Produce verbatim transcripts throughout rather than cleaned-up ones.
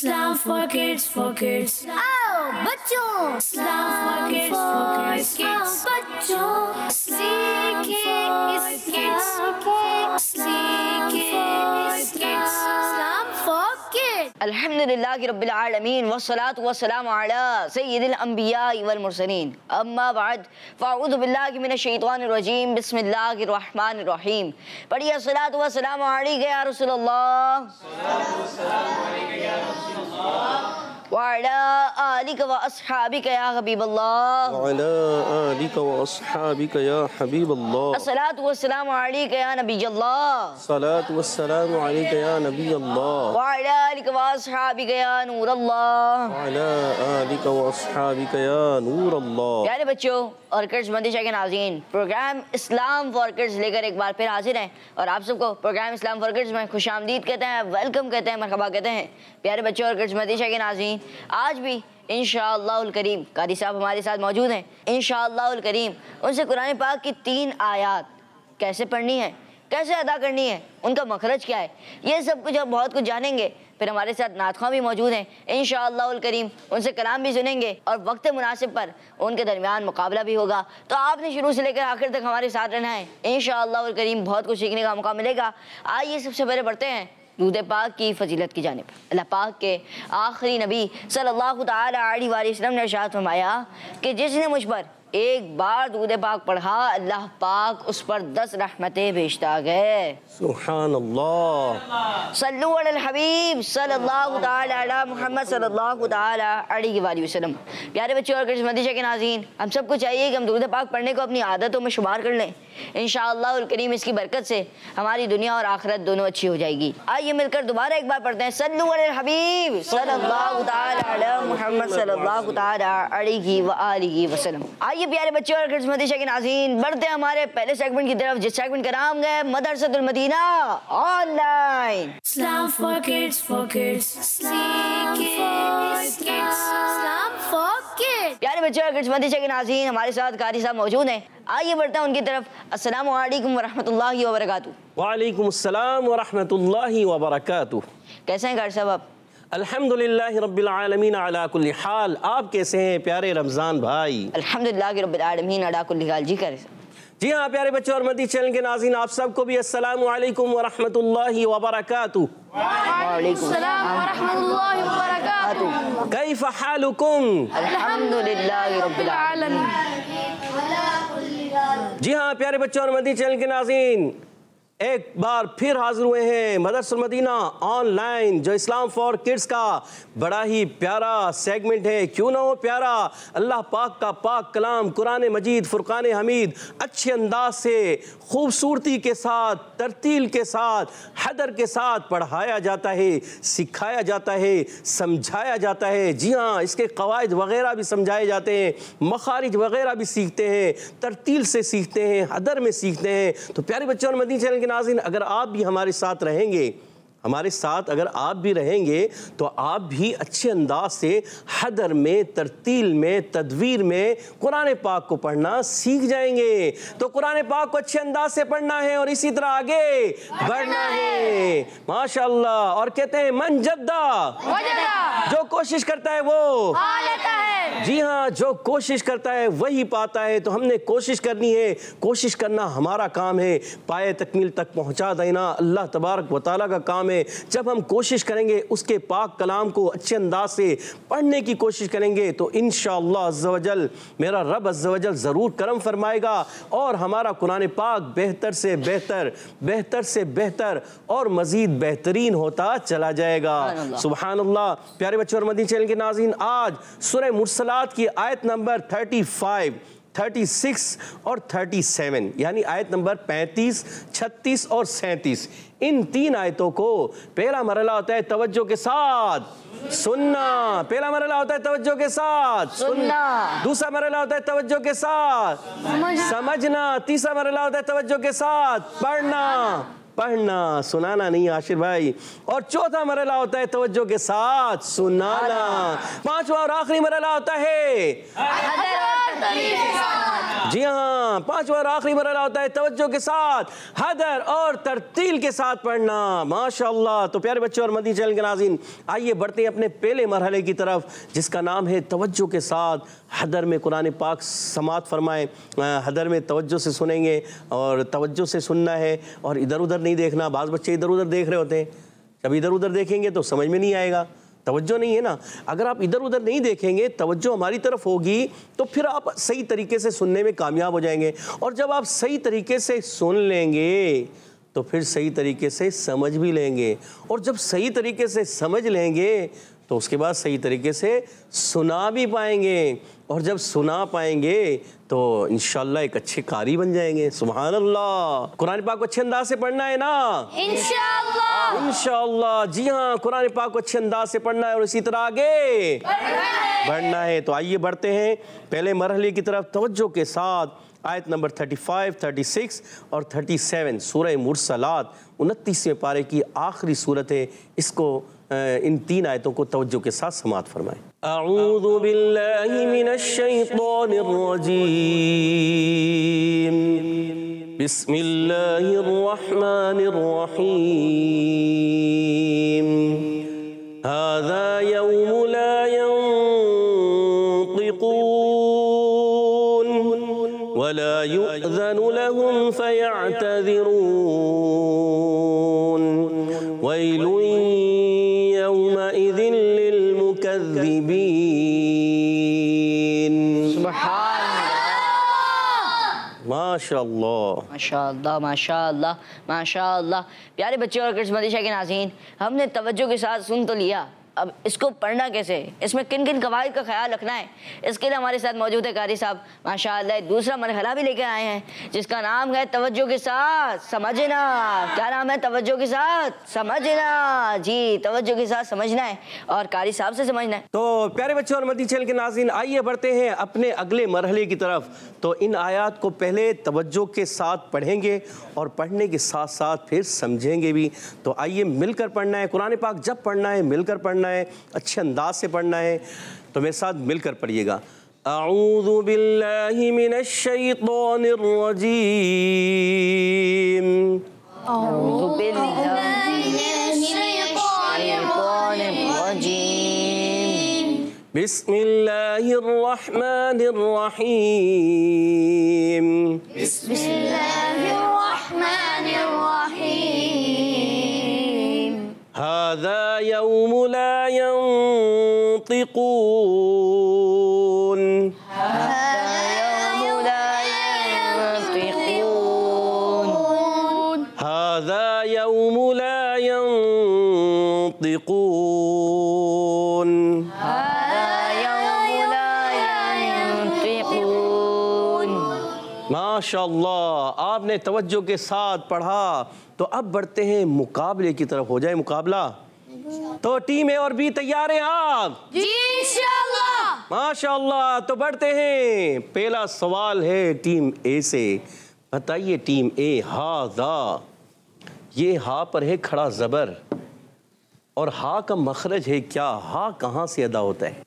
Islam for kids, for kids. आओ बच्चों, Islam for kids, for kids, kids. बच्चों, सीखे इस kids, सीखे इस kids. Islam for kids. अल्हम्दुलिल्लाहि रब्बिल आलमीन वस्सलातु वस्सलामु अला सय्यिदिल अंबिया वल मुरसलीन अम्मा बाद फ़अऊज़ु बिल्लाहि मिनश शैतानिर रजीम बिस्मिल्लाहिर रहमानिर रहीम। पढ़िए सलातु वस्सलामु अलैका या रसूलल्लाह वअला आलिका व अस्हाबिका या हबीबल्लाह वअला आलिका व अस्हाबिका या हबीबल्लाह। अस्सलातु वस्सलामु अलैका या नबियल्लाह सलातु वस्सलामु अलैका या नबियल्लाह वअला आलिका व अस्हाबिका या नूरल्लाह वअला आलिका व अस्हाबिका या नूरल्लाह। प्यारे बच्चों और किड्स मदरसा के नाज़रीन, प्रोग्राम इस्लाम फॉर किड्स लेकर एक बार फिर हाजिर हैं और आप सबको प्रोग्राम इस्लाम फॉर किड्स में खुशामदीद कहते हैं, वेलकम कहते हैं, मरहबा कहते हैं। प्यारे बच्चों और किड्स मदरसा के नाज़रीन, आज भी इंशाअल्लाहुल करीम कारी साहब हमारे साथ मौजूद हैं। इंशाअल्लाहुल करीम उनसे कुरान पाक की तीन आयात कैसे पढ़नी है, कैसे अदा करनी है, उनका मखरज क्या है, ये सब कुछ हम बहुत कुछ जानेंगे। फिर हमारे साथ नातख़्वां भी मौजूद हैं, इंशाअल्लाहुल करीम उनसे कलाम भी सुनेंगे और वक्त मुनासिब पर उनके दरमियान मुकाबला भी होगा। तो आपने शुरू से लेकर आखिर तक हमारे साथ रहना है, इंशाअल्लाहुल करीम बहुत कुछ सीखने का मौका मिलेगा। आइए सबसे पहले बढ़ते हैं दूध पाक की फजीलत की जानिब। अल्लाह पाक के आखिरी नबी सल्लल्लाहु तआला अलैहि वसल्लम ने इरशाद फरमाया कि जिसने मुझ पर एक बार दूध पाक पढ़ा, अल्लाह पाक उस पर दस रहमतें भेजता गए। सुभान अल्लाह। सल्लु अलल हबीब सल्लल्लाहु तआला अला मुहम्मद सल्लल्लाहु तआला अलैहि वसल्लम। प्यारे बच्चों और किड्स मदरसा के नाज़रीन, हम सबको चाहिए कि हम दूध पाक पढ़ने को अपनी आदतों में शुमार कर लें। इंशाअल्लाहुल करीम इसकी बरकत से हमारी दुनिया और आखिरत दोनों अच्छी हो जाएगी। आइए मिलकर दोबारा एक बार पढ़ते हैं, सल्लु अलल हबीब सल्लल्लाहु तआला अला मुहम्मद सल्लल्लाहु तआला अलैहि वआलिहि वसल्लम। आइए प्यारे बच्चों और किड्स मदरसा के नाज़रीन, बढ़ते हैं हमारे पहले सेगमेंट की तरफ, जिस सेगमेंट का नाम है Madrasatul Madina online. Islam for kids, for kids. सीखे इस kids. Islam for kids. प्यारे बच्चों और किड्स मदरसा के नाज़रीन, हमारे साथ कारी साहब मौजूद हैं। आइए बढ़ते हैं उनकी तरफ। अस्सलामु अलैकुम वरहमतुल्लाहि वबरकातुहू। वालेकुम अस्सलाम व रहमतुल्लाहि व बरकातुहू। कैसे हैं कारी साहब आप? अल्हम्दुलिल्लाहि रब्बिल आलमीन अला कुल्ली हाल। आप कैसे हैं प्यारे रमज़ान भाई? अल्हम्दुलिल्लाहि रब्बिल आलमीन अला कुल्ली हाल। जी करे जी हाँ प्यारे बच्चों और मदनी चैनल के नाज़रीन, आप सबको भी अस्सलामु अलैकुम व रहमतुल्लाहि व बरकातुहू। वालेकुम सलाम व रहमतुल्लाहि व बरकातुहू। कैफ़ हालुकुम? अल्हम्दुलिल्लाहि रब्बिल आलमीन। जी हाँ प्यारे बच्चों और मदनी चैनल के नाज़रीन, एक बार फिर हाजिर हुए हैं मदरसतुल मदीना ऑनलाइन, जो इस्लाम फॉर किड्स का बड़ा ही प्यारा सेगमेंट है। क्यों ना हो प्यारा, अल्लाह पाक का पाक कलाम कुरान मजीद फुरकान हमीद अच्छे अंदाज से, खूबसूरती के साथ, तरतील के साथ, हदर के साथ पढ़ाया जाता है, सिखाया जाता है, समझाया जाता है। जी हाँ, इसके कवायद वगैरह भी समझाए जाते हैं, मखारिज वगैरह भी सीखते हैं, तरतील से सीखते हैं, हदर में सीखते हैं। तो प्यारे बच्चों और मदनी चैनल के नाज़रीन, अगर आप भी हमारे साथ रहेंगे हमारे साथ अगर आप भी रहेंगे तो आप भी अच्छे अंदाज से हदर में, तरतील में, तदवीर में कुरान पाक को पढ़ना सीख जाएंगे। तो कुरान पाक को अच्छे अंदाज से पढ़ना है और इसी तरह आगे बढ़ना है। माशाअल्लाह। और कहते हैं मन जद्दा, जो कोशिश करता है वो पा लेता है। जी हाँ, जो कोशिश करता है वही पाता है। तो हमने कोशिश करनी है, कोशिश करना हमारा काम है, पाए तकमील तक पहुँचा देना अल्लाह तबारक व तआला का काम है। जब हम कोशिश करेंगे उसके पाक कलाम को अच्छे अंदाज से पढ़ने की कोशिश करेंगे तो इंशाअल्लाह अज़्ज़ व जल मेरा रब अज़्ज़ व जल ज़रूर करम फरमाएगा और हमारा कुरान पाक बेहतर से बेहतर, बेहतर से बेहतर और मज़ीद बेहतरीन होता चला जाएगा। सुबहानअल्लाह। प्यारे बच्चों और मदनी चैनल के नाज़रीन, आज सूरह मुरसलात की आयत नंबर पैंतीस, छत्तीस और सैंतीस, यानी आयत नंबर पैंतीस, छत्तीस और सैंतीस, इन तीन आयतों को पहला मरला होता है तवज्जो के साथ सुनना। पहला मरला होता है तवज्जो के साथ सुनना, दूसरा मरला होता है तवज्जो के साथ समझना, तीसरा मरला होता है तवज्जो के साथ पढ़ना। पढ़ना, सुनाना नहीं आशिर भाई। और चौथा मरहला होता है तवज्जो के साथ सुनाना। पांचवा और आखिरी मरहला होता है जी हाँ, पांचवा और आखिरी मरहला होता है तवज्जो के साथ हदर और तरतील के साथ पढ़ना। माशाअल्लाह। तो प्यारे बच्चों और मदनी चैनल के नाज़रीन, आइए बढ़ते हैं अपने पहले मरहले की तरफ, जिसका नाम है तवज्जो के साथ हदर में कुरान पाक समात फरमाएं। हदर में तवज्जो से सुनेंगे और तवज्जो से सुनना है और इधर उधर नहीं देखना। बाज़ बच्चे इधर उधर देख रहे होते हैं, जब इधर उधर देखेंगे तो समझ में नहीं आएगा, तवज्जो नहीं है ना। अगर आप इधर उधर नहीं देखेंगे, तवज्जो हमारी तरफ होगी, तो फिर आप सही तरीके से सुनने में कामयाब हो जाएंगे। और जब आप सही तरीके से सुन लेंगे तो फिर सही तरीके से समझ भी लेंगे, और जब सही तरीके से समझ लेंगे तो उसके बाद सही तरीके से सुना भी पाएंगे, और जब सुना पाएंगे तो इंशाअल्लाह एक अच्छे कारी बन जाएंगे। सुभान अल्लाह। कुरान पाक को अच्छे अंदाज से पढ़ना है ना इंशाअल्लाह। इंशाअल्लाह जी हाँ, कुरान पाक को अच्छे अंदाज से पढ़ना है और इसी तरह आगे बढ़ना है। तो आइए बढ़ते हैं पहले मरहले की तरफ तवज्जो के साथ। आयत नंबर पैंतीस, छत्तीस और सैंतीस सूरह मुरसलात उनतीसवें पारे की आखिरी सूरत है। इसको इन तीन आयतों को तवज्जो के साथ समात फरमाएं। अऊज़ु बिल्लाहि मिनश शैतानिर रजीम, बिस्मिल्लाहिर रहमानिर रहीम, हाज़ा यौमु ला यंतिक़ून वला युअज़नु लहुम फयअतज़िरून वैलुन यौमइज़िन लिलमुकज़्ज़िबीन। माशाअल्लाह माशाअल्लाह माशाअल्लाह माशाअल्लाह। प्यारे बच्चे और किड्स मदीशा के नाज़रीन, हमने तवज्जो के साथ सुन तो लिया, अब इसको पढ़ना कैसे, इसमें किन किन कवाइद का ख्याल रखना है, इसके लिए हमारे साथ मौजूद है कारी साहब। माशाअल्लाह दूसरा मरहला भी लेकर आए हैं, जिसका नाम है तवज्जो के साथ समझना। क्या नाम है? तवज्जो के साथ समझना। जी, तवज्जो के साथ समझना है और कारी साहब से समझना है। तो प्यारे बच्चों और मदनी चैनल के नाज़रीन, आइए बढ़ते हैं अपने अगले मरहले की तरफ। तो इन आयात को पहले तवज्जो के साथ पढ़ेंगे और पढ़ने के साथ साथ फिर समझेंगे भी। तो आइए मिलकर पढ़ना है कुरान पाक। जब पढ़ना है मिलकर पढ़ना है, अच्छे अंदाज से पढ़ना है। तो मेरे साथ मिलकर पढ़िएगा। अऊज़ु बिल्लाहि मिनश शैतानिर रजीम, अऊज़ु बिल्लाहि मिनश शैतानिर रजीम, बिस्मिल्लाहिर रहमानिर रहीम, बिस्मिल्लाहिर रहमानिर रहीम, हाज़ा यौमु ला यंतिक़ून हाज़ा यौमु ला यंतिक़ून माशाअल्लाह। आपने तवज्जो के साथ पढ़ा। तो अब बढ़ते हैं मुकाबले की तरफ। हो जाए मुकाबला। तो टीम ए और बी तैयार हैं आप? जी इंशाअल्लाह। माशाअल्लाह। तो बढ़ते हैं। पहला सवाल है टीम ए से। बताइए टीम ए, हाज़ा, ये हा पर है खड़ा जबर और हा का मखरज है क्या? हा कहाँ से अदा होता है?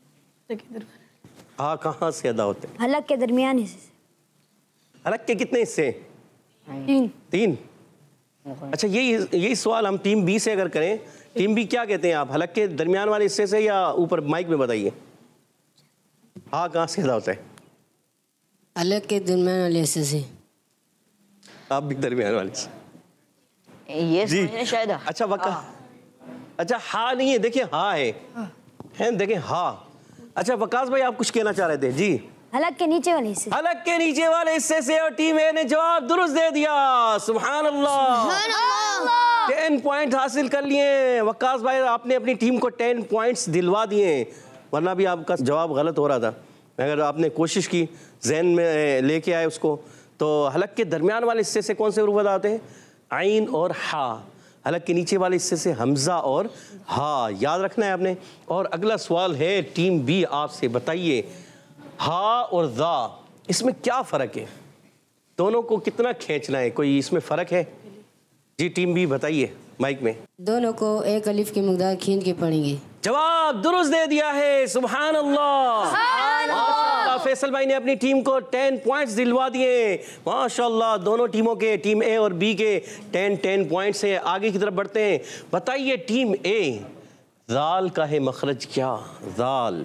हा कहाँ से अदा होता है? हलक के दरमियान हिस्से से। हलक के कितने हिस्से? तीन। तीन। अच्छा, यही यही सवाल हम टीम बी से अगर करें, टीम बी क्या कहते हैं आप? हलक के दरमियान वाले हिस्से से या ऊपर माइक में बताइए। हा कहाँ से अदा होता है? हलक के दरमियान वाले हिस्से से। आप भी दरमियान वाले से। ये जी शायद। अच्छा वका अच्छा हा नहीं है, देखिए हा है, हैं देखिए हा। अच्छा वकास भाई आप कुछ कहना चाह रहे थे? जी, हलक के नीचे वाले हिस्से। हलक के नीचे वाले हिस्से से, और टीम ए ने जवाब दुरुस्त दे दिया। सुभान अल्लाह। टेन पॉइंट हासिल कर लिए। वकास भाई आपने अपनी टीम को टेन पॉइंट्स दिलवा दिए, वरना भी आपका जवाब गलत हो रहा था। अगर आपने कोशिश की, जहन में लेके आए उसको। तो हलक के दरमियान वाले हिस्से से कौन से हरूफ अदा होते हैं? आइन और हा। हलक के नीचे वाले हिस्से से हमजा और हा, याद रखना है आपने। और अगला सवाल है टीम बी आपसे। बताइए हा और ज़ा, इसमें क्या फ़र्क है? दोनों को कितना खींचना है? कोई इसमें फ़र्क है? जी टीम बी बताइए माइक में। दोनों को एक अलिफ की मकदार खींच के पढ़ेंगे। जवाब दुरुस्त दे दिया है, सुभान अल्लाह। माशाअल्लाह, फैसल भाई ने अपनी टीम को टेन पॉइंट्स दिलवा दिए। माशाअल्लाह, दोनों टीमों के, टीम ए और बी के टेन टेन पॉइंट्स हैं। आगे की तरफ बढ़ते हैं। बताइए टीम ए, जाल का है मखरज क्या? जाल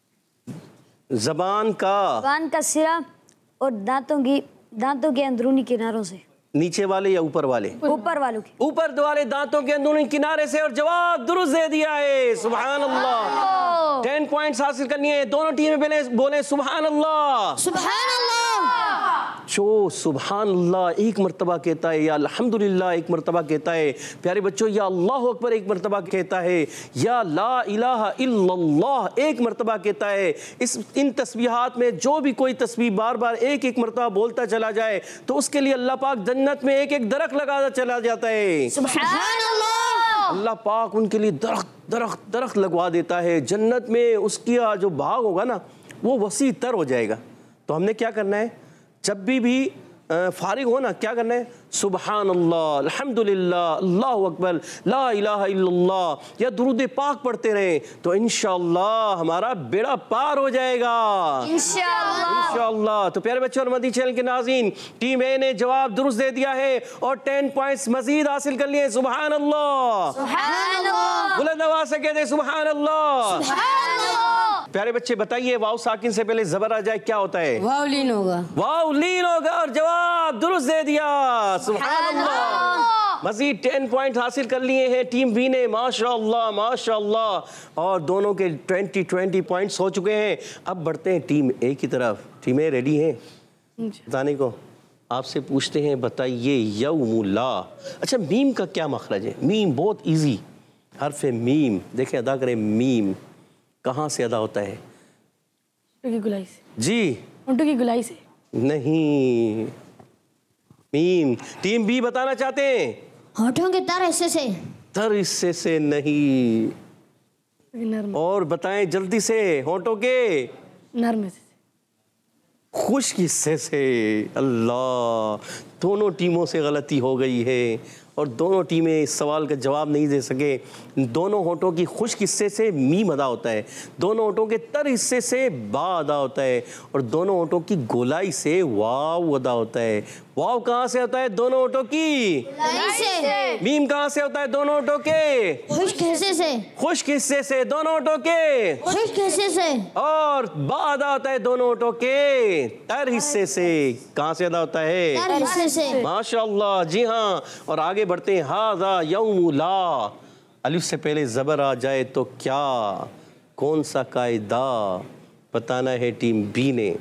जबान का जबान का सिरा और दांतों की दांतों के अंदरूनी किनारों से। नीचे वाले या ऊपर वाले? ऊपर वालों के। ऊपर वाले दांतों के अंदरूनी किनारे से। और जवाब दुरुस्त दे दिया है, सुभान अल्लाह। टेन पॉइंट्स हासिल करनी है। दोनों टीमें पहले बोले सुभान अल्लाह। सुभान अल्लाह। जो सुभान अल्लाह एक मर्तबा कहता है, या अल्हम्दुलिल्लाह एक मर्तबा कहता है, प्यारे बच्चों या अल्लाह अकबर एक मर्तबा कहता है, या ला इलाहा इल्लल्लाह एक मर्तबा कहता है, इस इन तस्बीहात में जो भी कोई तस्बीह बार बार एक एक मर्तबा बोलता चला जाए तो उसके लिए अल्लाह पाक जन्नत में एक एक दरख्त लगाता चला जाता है। सुभान अल्लाह। अल्लाह पाक उनके लिए दरख्त दरख्त दरख्त लगवा देता है जन्नत में। उसकी जो बाग होगा ना वो वसी तर हो जाएगा। तो हमने क्या करना है, जब भी भी फारिग हो ना, क्या करना है, सुबहान अल्लाह, अल्हम्दुलिल्लाह, अल्लाहु अकबर, ला इलाहा इल्लल्लाह या दुरूद पाक पढ़ते रहें तो इंशाअल्लाह हमारा बेड़ा पार हो जाएगा इंशाअल्लाह। इंशाअल्लाह। तो प्यारे बच्चों और मदनी चैनल के नाज़रीन, टीम ए ने जवाब दुरुस्त दे दिया है और टेन पॉइंट्स मजीद हासिल कर लिए। सुबहान अल्लाह। सुभान अल्लाह। बुलंद आवाज़ से कहते सुबहान अल्लाह। सुभान अल्लाह। प्यारे बच्चे बताइए, वाव साकिन से पहले जबर आ जाए क्या होता है? वाव लीन होगा। वाव लीन होगा। और जवाब दुरुस्त दे दिया, सुभान अल्लाह। मजीद टेन पॉइंट हासिल कर लिए हैं टीम बी ने। माशाअल्लाह माशाअल्लाह। और दोनों के ट्वेंटी ट्वेंटी पॉइंट्स हो चुके हैं। अब बढ़ते हैं टीम ए की तरफ। टीम ए रेडी है बताने को? आपसे पूछते हैं, बताइए यौमुला। अच्छा, मीम का क्या मखरज है? मीम बहुत इजी हर्फ है मीम। देखें, अदा करें मीम कहाँ से अदा होता है? की गुलाई से। जी, ऊँटों की गुलाई से। नहीं, मीम। टीम बी बताना चाहते हैं? होठों के तर हिस्से से। तर हिस्से से नहीं। नर्म और बताएं जल्दी से। होठों के नर्म से। खुश्क हिस्से से। अल्लाह, दोनों टीमों से गलती हो गई है और दोनों टीमें इस सवाल का जवाब नहीं दे सके। दोनों होठों की खुश्क हिस्से से मीम अदा होता है, दोनों होठों के तर हिस्से से बा अदा होता है और दोनों होठों की गोलाई से वाव अदा होता है। वाव कहाँ से होता है? दोनों होठों की से। मीम कहाँ से होता है? दोनों होठों के खुश्क हिस्से से। खुश्क हिस्से से। दोनों होठों के खुश्क हिस्से से। और बा अदा होता है दोनों होठों के तर हिस्से से। कहाँ से अदा होता है? तर हिस्से से। माशाअल्लाह, जी हाँ। और आगे बढ़ते हैं। हाज़ा यौमुला, अलिफ से पहले ज़बर आ जाए तो क्या, कौन सा कायदा बताना है टीम बी ने?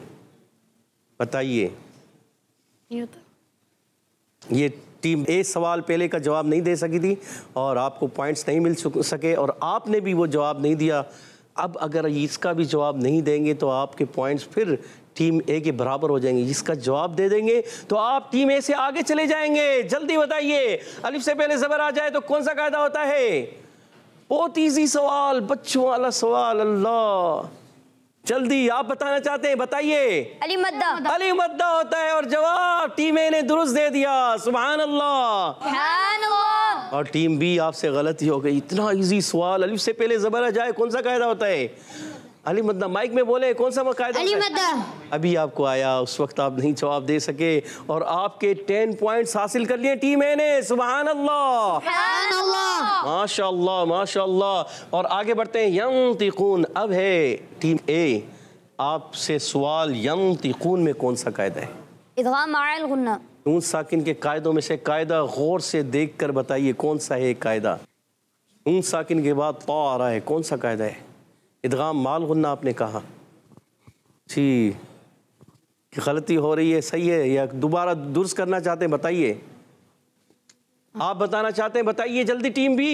बताइए। ये होता ये टीम ए सवाल पहले का जवाब नहीं दे सकी थी और आपको पॉइंट्स नहीं मिल सके और आपने भी वो जवाब नहीं दिया। अब अगर इसका भी जवाब नहीं देंगे तो आपके पॉइंट्स फिर टीम ए के बराबर हो जाएंगे। इसका जवाब दे देंगे तो आप टीम ए से आगे चले जाएंगे। जल्दी बताइए, अलिफ से पहले ज़बर आ जाए तो कौन सा कायदा होता है? बहुत इजी सवाल, बच्चों वाला सवाल। अल्लाह, जल्दी आप बताना चाहते हैं, बताइए। अली मद्दा। अली मद्दा होता है और जवाब टीम ए ने दुरुस्त दे दिया। सुभान अल्लाह। सुभान अल्लाह। और टीम बी आपसे गलती हो गई। इतना इजी सवाल, अलिफ से पहले ज़बर आ जाए कौन सा कायदा होता है? अली मद्दा। माइक में बोले कौन सा कायदा? अली मद्दा। अभी आपको आया, उस वक्त आप नहीं जवाब दे सके और आपके टेन पॉइंट्स हासिल कर लिए टीम ए ने। सुभान अल्लाह। सुभान अल्लाह। माशाअल्लाह माशाअल्लाह। और आगे बढ़ते हैं। यंतिकून। अब है टीम ए, आपसे सवाल, यंतिकून में कौन सा कायदा है? इदगाम माअल गुन्ना। नून साकिन के कायदों में से कायदा गौर से देखकर बताइए कौन सा है कायदा? नून साकिन के बाद ता आ रहा है, कौन सा कायदा है? इदगाम माल गुन्ना आपने कहा। जी, गलती हो रही है, सही है या दोबारा दुरुस्त करना चाहते हैं? बताइए। आप बताना चाहते हैं, बताइए जल्दी। टीम बी,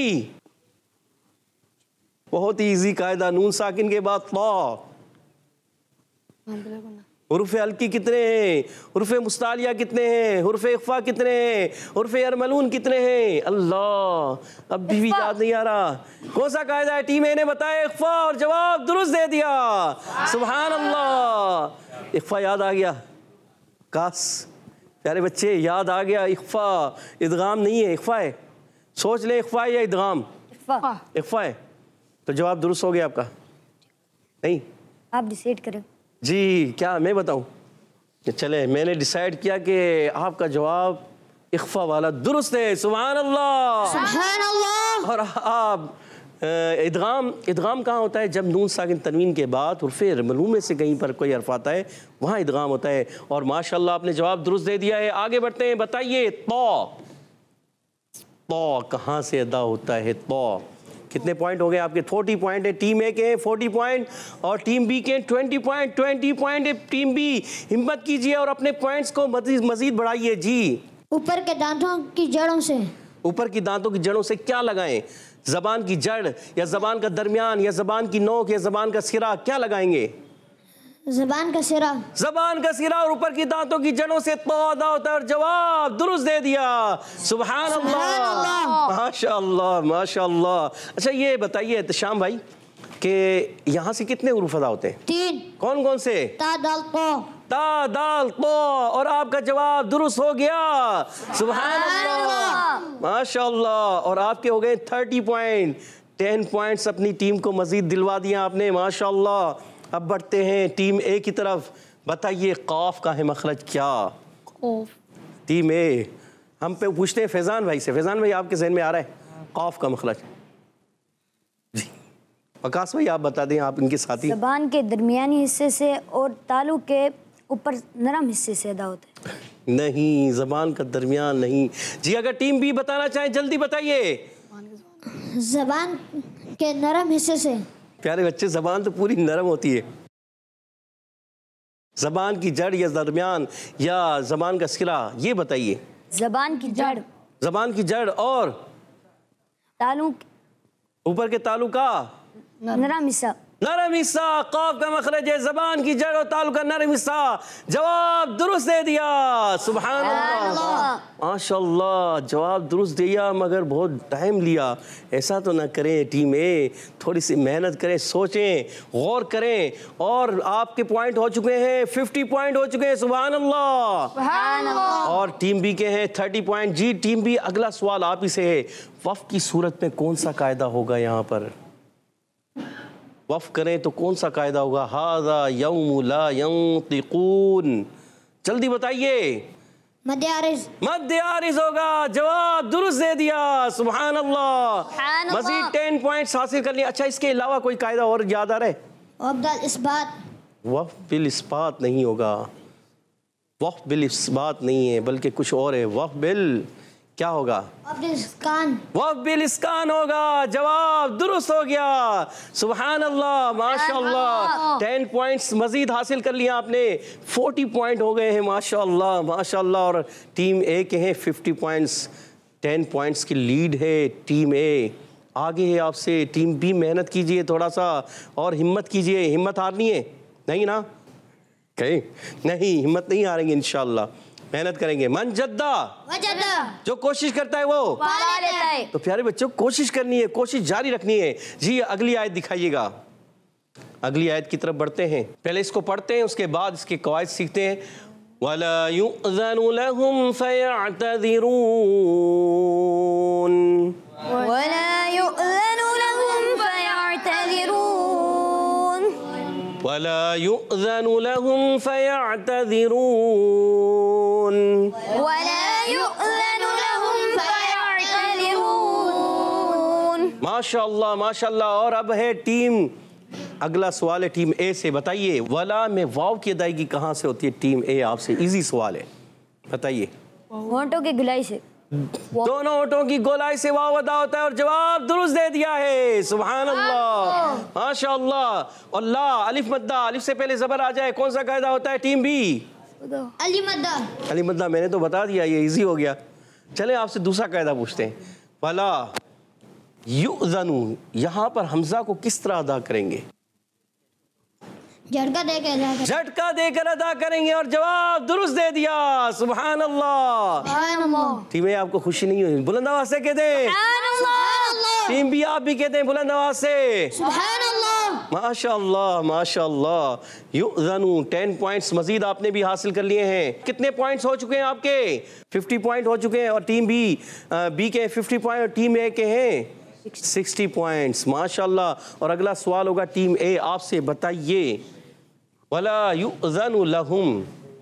बहुत ही इजी कायदा। नून साकिन के बाद ता। हुर्फ हल्की कितने हैं? हुर्फ मुस्तालिया कितने हैं? हुर्फ इख्फा कितने हैं? हुर्फ अरमलून कितने हैं? अल्लाह, अब भी, भी याद नहीं आ रहा। कौन सा कायदा है? टीम ए ने बताया इख्फा और जवाब दुरुस्त दे दिया। सुभान अल्लाह। इख्फा याद आ गया। काश प्यारे बच्चे याद आ गया, इख्फा इदगाम नहीं है, इख्फा है। सोच ले इख्फा है या इदगाम? इख्फा। इख्फा है। तो जवाब दुरुस्त हो गया आपका? नहीं, आप डिसाइड करें। जी क्या मैं बताऊं? चले, मैंने डिसाइड किया कि आपका जवाब इख्फा वाला दुरुस्त है। सुभान अल्लाह, सुभान अल्लाह। और आप इदगाम, इदगाम कहाँ होता है? जब नून साकिन तनवीन के बाद और फिर मलूम में से कहीं पर कोई हर्फ आता है, वहाँ इदगाम होता है। और माशाल्लाह आपने जवाब दुरुस्त दे दिया है। आगे बढ़ते हैं, बताइए तो तो कहाँ से अदा होता है? तो कितने पॉइंट हो गए आपके? चालीस पॉइंट है टीम ए के, चालीस पॉइंट, और टीम बी के बीस पॉइंट। बीस पॉइंट है टीम बी। हिम्मत कीजिए और अपने पॉइंट्स को मजीद मजीद बढ़ाइए। जी, ऊपर के दांतों की जड़ों से। ऊपर की दांतों की जड़ों से क्या लगाएं? जबान की जड़ या जबान का दरमियान या जबान की नोक या जबान का सिरा, क्या लगाएंगे? जबान का सिरा। जबान का सिरा और ऊपर की दांतों की जड़ों से तो अदा होता है। और जवाब दुरुस्त दे दिया। सुभान अल्लाह, माशाअल्लाह माशाअल्लाह। अच्छा ये बताइए एहतशाम भाई कि यहाँ से कितने हुरूफ अदा होते हैं? तीन। कौन कौन से? ता दाल को। ता दाल को। और आपका जवाब दुरुस्त हो गया। सुभान अल्लाह, माशाअल्लाह। और आपके हो गए तीस पॉइंट। दस पॉइंट्स अपनी टीम को मजीद दिलवा दिया आपने, माशाअल्लाह। अब बढ़ते हैं टीम ए की तरफ। बताइए कॉफ का है मखरज क्या? कौफ। टीम ए, हम पे पूछते हैं फैजान भाई से। फैजान भाई आपके जहन में आ रहा है कॉफ का मखरज? जी वकास भाई आप बता दें, आप इनके साथी। जबान के दरमियानी हिस्से से और तालु के ऊपर नरम हिस्से से अदा होता है। नहीं, जबान का दरमियान नहीं। जी अगर टीम बी बताना चाहें जल्दी बताइए। जबान के नरम हिस्से से। प्यारे बच्चे, जबान तो पूरी नरम होती है। जबान की जड़ या दरमियान या जबान का सिरा, ये बताइए। जबान की जड़। जबान की जड़ और तालु ऊपर के तालु का नरम हिस्सा। नरम हिस्सा कॉफ का मखरज है। जबान की जड़ और तालु का नरम हिस्सा। जवाब दुरुस्त दे दिया। सुभान अल्लाह, माशाअल्लाह। जवाब दुरुस्त दिया मगर बहुत टाइम लिया। ऐसा तो ना करें टीम ए, थोड़ी सी मेहनत करें, सोचें, गौर करें। और आपके पॉइंट हो चुके हैं, पचास पॉइंट हो चुके हैं। सुभान अल्लाह, सुभान अल्लाह। और टीम बी के हैं तीस पॉइंट। जी टीम बी, अगला सवाल आप ही से है। वफ की सूरत में कौन सा कायदा होगा? यहाँ पर वफ करें तो कौन सा कायदा होगा? हाज़ा यौम ला यंतिकून, जल्दी बताइए। मध्य आरिज़। मध्य आरिज़ होगा। जवाब दुरुस्त दे दिया। सुभान अल्लाह, मजीद टेन पॉइंट्स हासिल कर लिया। अच्छा इसके अलावा कोई कायदा और याद आ रहा है? अब्दल इस्बात। वफ बिल इस्बात नहीं होगा। वफ बिल इस्बात नहीं है बल्कि कुछ और है। वफ बिल क्या होगा? इस्कान। वफ बिल इस्कान होगा। जवाब दुरुस्त हो गया। सुभान अल्लाह, माशाअल्लाह। टेन पॉइंट्स मजीद हासिल कर लिया आपने। फोर्टी पॉइंट हो गए हैं, माशाअल्लाह माशाअल्लाह। और टीम ए के हैं फिफ्टी पॉइंट्स। टेन पॉइंट्स की लीड है टीम ए। आगे है आपसे टीम बी। मेहनत कीजिए थोड़ा सा और हिम्मत कीजिए। हिम्मत हारनी है नहीं ना? कहीं नहीं, हिम्मत नहीं हारेंगे इंशाअल्लाह, मेहनत करेंगे। मन जद्दा वजदा, जो कोशिश करता है वो पाला लेता है। तो प्यारे बच्चों कोशिश करनी है, कोशिश जारी रखनी है। जी अगली आयत दिखाइएगा। अगली आयत की तरफ बढ़ते हैं। पहले इसको पढ़ते हैं, उसके बाद इसके कवायद सीखते हैं। वला युअज़नु लहुम फयअतज़िरून, वला युअज़नु लहुम फयअतज़िरून, वला युअज़नु लहुम फयअतज़िरून, वला युअज़नु लहुम फयअतज़िरून। माशाअल्लाह माशाअल्लाह। और अब है टीम, अगला सवाल है टीम ए से। बताइए वला में वाव की अदायगी कहाँ से होती है? टीम ए आपसे इजी सवाल है, बताइए। होंठों की गुलाई से। दोनों होठों की गोलाई से वाव अदा होता है। और जवाब दुरुस्त दे दिया है। सुभान अल्लाह माशाअल्लाह। और ला अलिफ मद्दा, अलिफ से पहले जबर आ जाए, कौन सा कायदा होता है? टीम बी अली मद्दा। अली मद्दा, मैंने तो बता दिया, ये इजी हो गया। चले आपसे दूसरा कायदा पूछते हैं। वला युअज़नु, यहाँ पर हमजा को किस तरह अदा करेंगे? झटका देकर। झटका देकर अदा करेंगे। और जवाब दुरुस्त दे दिया। सुभान अल्लाह। टीम ए आपको खुशी नहीं हुई? बुलंद आवाज से कहते हैं। टीम बी आप भी कहते हैं बुलंद आवाज से। सुभान अल्लाह। माशाअल्लाह माशाअल्लाह। युज़नु टेन पॉइंट्स मजीद आपने भी हासिल कर लिए हैं। कितने पॉइंट्स हो चुके हैं आपके? फिफ्टी पॉइंट हो चुके हैं और टीम बी बी के फिफ्टी पॉइंट और टीम ए के हैं सिक्सटी पॉइंट्स माशाअल्लाह। और अगला सवाल होगा टीम ए आपसे, बताइए वला युज़नु लहुम,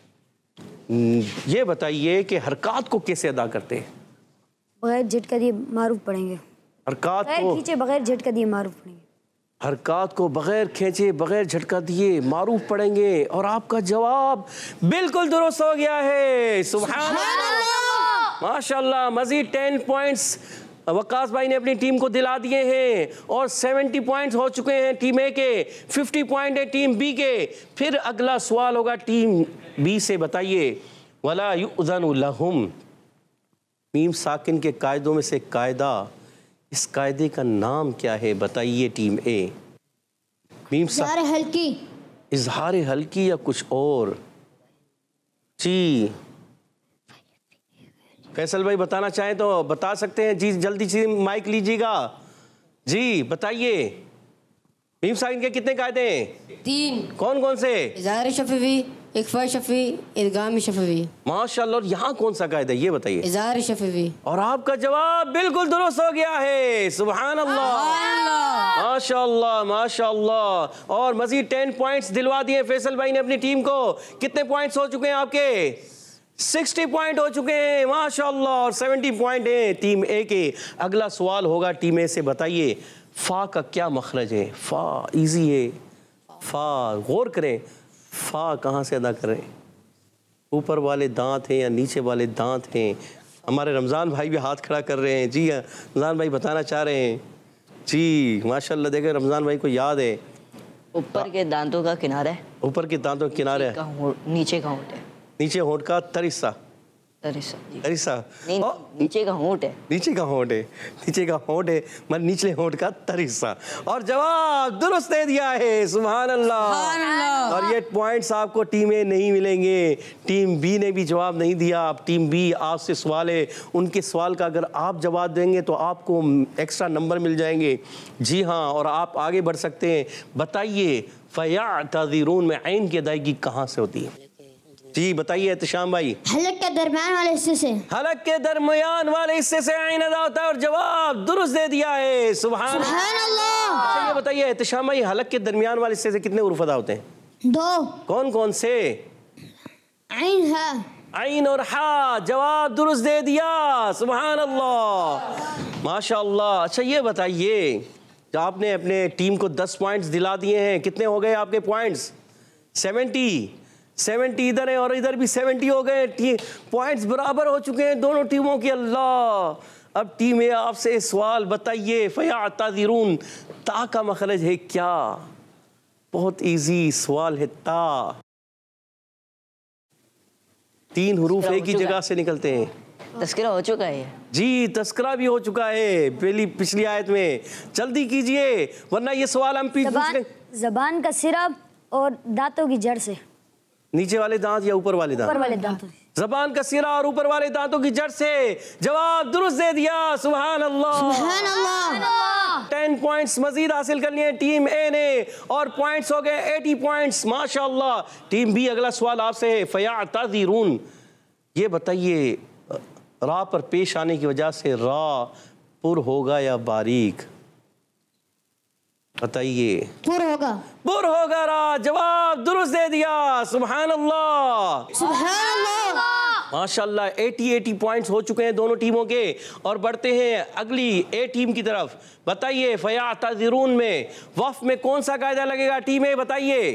ये बताइए कि हरकत को कैसे अदा करते हैं? बगैर झटका दिए मारूफ पढ़ेंगे। हरकत बगैर को खींचे बगैर झटका दिए मारूफ पढ़ेंगे। हरकत को बगैर खींचे बगैर झटका दिए मारूफ पढ़ेंगे। और आपका जवाब बिल्कुल दुरुस्त हो गया है। सुभान अल्लाह माशाअल्लाह। मजीद टेन पॉइंट्स वकास भाई ने अपनी टीम को दिला दिए हैं और सेवेंटी पॉइंट्स हो चुके हैं टीम ए के, फिफ्टी पॉइंट है टीम बी के। फिर अगला सवाल होगा टीम बी से, बताइए वला युज़नु लहुम, मीम साकिन के कायदों में से कायदा, इस कायदे का नाम क्या है? बताइए टीम ए। मीम इज़हार हल्की, इजहार हल्की या कुछ और? जी फैसल भाई बताना चाहें तो बता सकते हैं जी, जल्दी से माइक लीजिएगा जी, बताइए। मीम साकिन के कितने कायदे हैं? तीन। कौन कौन से? इज़हार शफवी, इख्फा शफवी, इदगाम शफवी। माशाअल्लाह। और यहाँ कौन सा कायदा है ये बताइए? इज़हार शफवी। और आपका जवाब बिल्कुल दुरुस्त हो गया है। सुभान अल्लाह माशाअल्लाह माशाअल्लाह। और मजीद टेन पॉइंट्स दिलवा दिए फैसल भाई ने अपनी टीम को। कितने पॉइंट्स हो चुके हैं आपके? सिक्सटी पॉइंट हो चुके हैं माशाअल्लाह। और सेवेंटी पॉइंट है टीम ए के। अगला सवाल होगा टीम ए से, बताइए फा का क्या मखरज है? फा इजी है। फा गौर करें, फा कहाँ से अदा करें? ऊपर वाले दांत हैं या नीचे वाले दांत हैं? हमारे रमज़ान भाई भी हाथ खड़ा कर रहे हैं। जी हाँ रमज़ान भाई बताना चाह रहे हैं जी माशाल्लाह। देखें रमज़ान भाई को याद है। ऊपर के दांतों का किनारा है, ऊपर के दांतों के किनारे, का होंठ, नीचे का होंठ है। नीचे होंठ का तरिसा, तरिसा जी। तरिसा नहीं, ओ, नीचे का होंठ है। नीचे का होंठ है, नीचे का होंठ है, मतलब निचले होंठ का तरिसा। और जवाब दुरुस्त दे दिया है। सुभान अल्लाह। और ये पॉइंट्स आपको टीम ए नहीं मिलेंगे, टीम बी ने भी जवाब नहीं दिया। आप टीम बी आपसे सवाल है, उनके सवाल का अगर आप जवाब देंगे तो आपको एक्स्ट्रा नंबर मिल जाएंगे। जी हाँ, और आप आगे बढ़ सकते हैं। बताइए फ़यअतज़िरून में ऐन की अदायगी कहाँ से होती है? जी बताइए एहतशाम भाई। हलक के दरमियान वाले हिस्से से। हलक के दरमियान वाले हिस्से से ऐन अदा होता है। और जवाब दुरुस्त दे दिया है। सुभान अल्लाह। अच्छा ये बताइए एहतशाम भाई, हलक के दरमियान वाले हिस्से से कितने हुरूफ अदा होते हैं? दो। कौन कौन से? ऐन है, ऐन और हा। जवाब दुरुस्त दे दिया। सुभान अल्लाह माशाअल्लाह। अच्छा ये बताइए, जो आपने अपने टीम को दस पॉइंट्स दिला दिए हैं, कितने हो गए आपके पॉइंट्स? सेवेंटी। सेवेंटी इधर है और इधर भी सेवेंटी हो गए। पॉइंट्स बराबर हो चुके हैं दोनों टीमों के। अल्लाह। अब टीम ए आपसे सवाल, बताइए फ़यअतज़िरून, ता का मखरज है क्या? बहुत इजी सवाल है। ता तीन हुरूफ एक ही जगह से निकलते हैं। तस्करा हो चुका है जी, तस्करा भी हो चुका है पहली पिछली आयत में। जल्दी कीजिए वरना ये सवाल हम पीछे पूछ लें। जबान का सिरा और दांतों की जड़ से। नीचे वाले दांत या ऊपर वाले दांत? ऊपर वाले दांतों से। जबान का सिरा और ऊपर वाले दांतों की जड़ से। जवाब दुरुस्त दे दिया। सुभान अल्लाह। सुभान अल्लाह। टेन पॉइंट्स मजीद हासिल कर लिए टीम ए ने और पॉइंट्स हो गए एटी पॉइंट्स माशाअल्लाह। टीम बी अगला सवाल आपसे है, फ़यअतज़िरून, ये बताइए रा पर पेश आने की वजह से रा पुर होगा या बारीक? बताइए। पुर होगा। पुर होगा रा। जवाब दुरुस्त दे दिया। सुभान अल्लाह सुभान अल्लाह। माशाअल्लाह। अस्सी अस्सी पॉइंट्स हो चुके हैं दोनों टीमों के। और बढ़ते हैं अगली ए टीम की तरफ। बताइए फ़यअतज़िरून में वफ में कौन सा कायदा लगेगा? टीम ए बताइए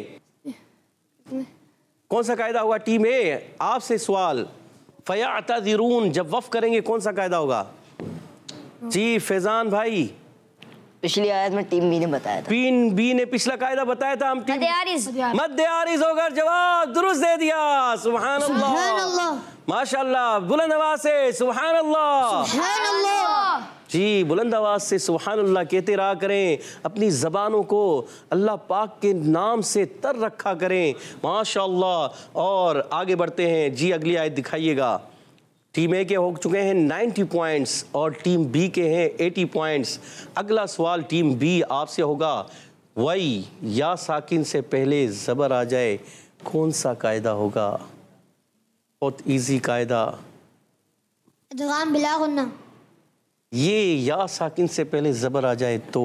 कौन सा कायदा होगा? टीम ए आपसे सवाल, फ़यअतज़िरून जब वफ करेंगे कौन सा कायदा होगा? जी फैजान भाई। पिछली आयत में टीम बी ने बताया था। टीम बी ने पिछला कायदा बताया था। हम टीम मद्दे आरिज़ होकर जवाब दुरुस्त दे दिया। सुभान अल्लाह माशाअल्लाह। बुलंद आवाज से सुभान अल्लाह। सुभान अल्लाह। जी बुलंद आवाज से सुभान अल्लाह कहते रहा करें। अपनी ज़बानों को अल्लाह पाक के नाम से तर रखा करें माशाअल्लाह। और आगे बढ़ते हैं जी, अगली आयत दिखाइएगा। टीम ए के हो चुके हैं नब्बे पॉइंट्स और टीम बी के हैं अस्सी पॉइंट्स। अगला सवाल टीम बी आपसे होगा, वही या साकिन से पहले ज़बर आ जाए, कौन सा कायदा होगा? बहुत इजी कायदा। इदगाम बिला गुन्ना। ये या साकिन से पहले ज़बर आ जाए तो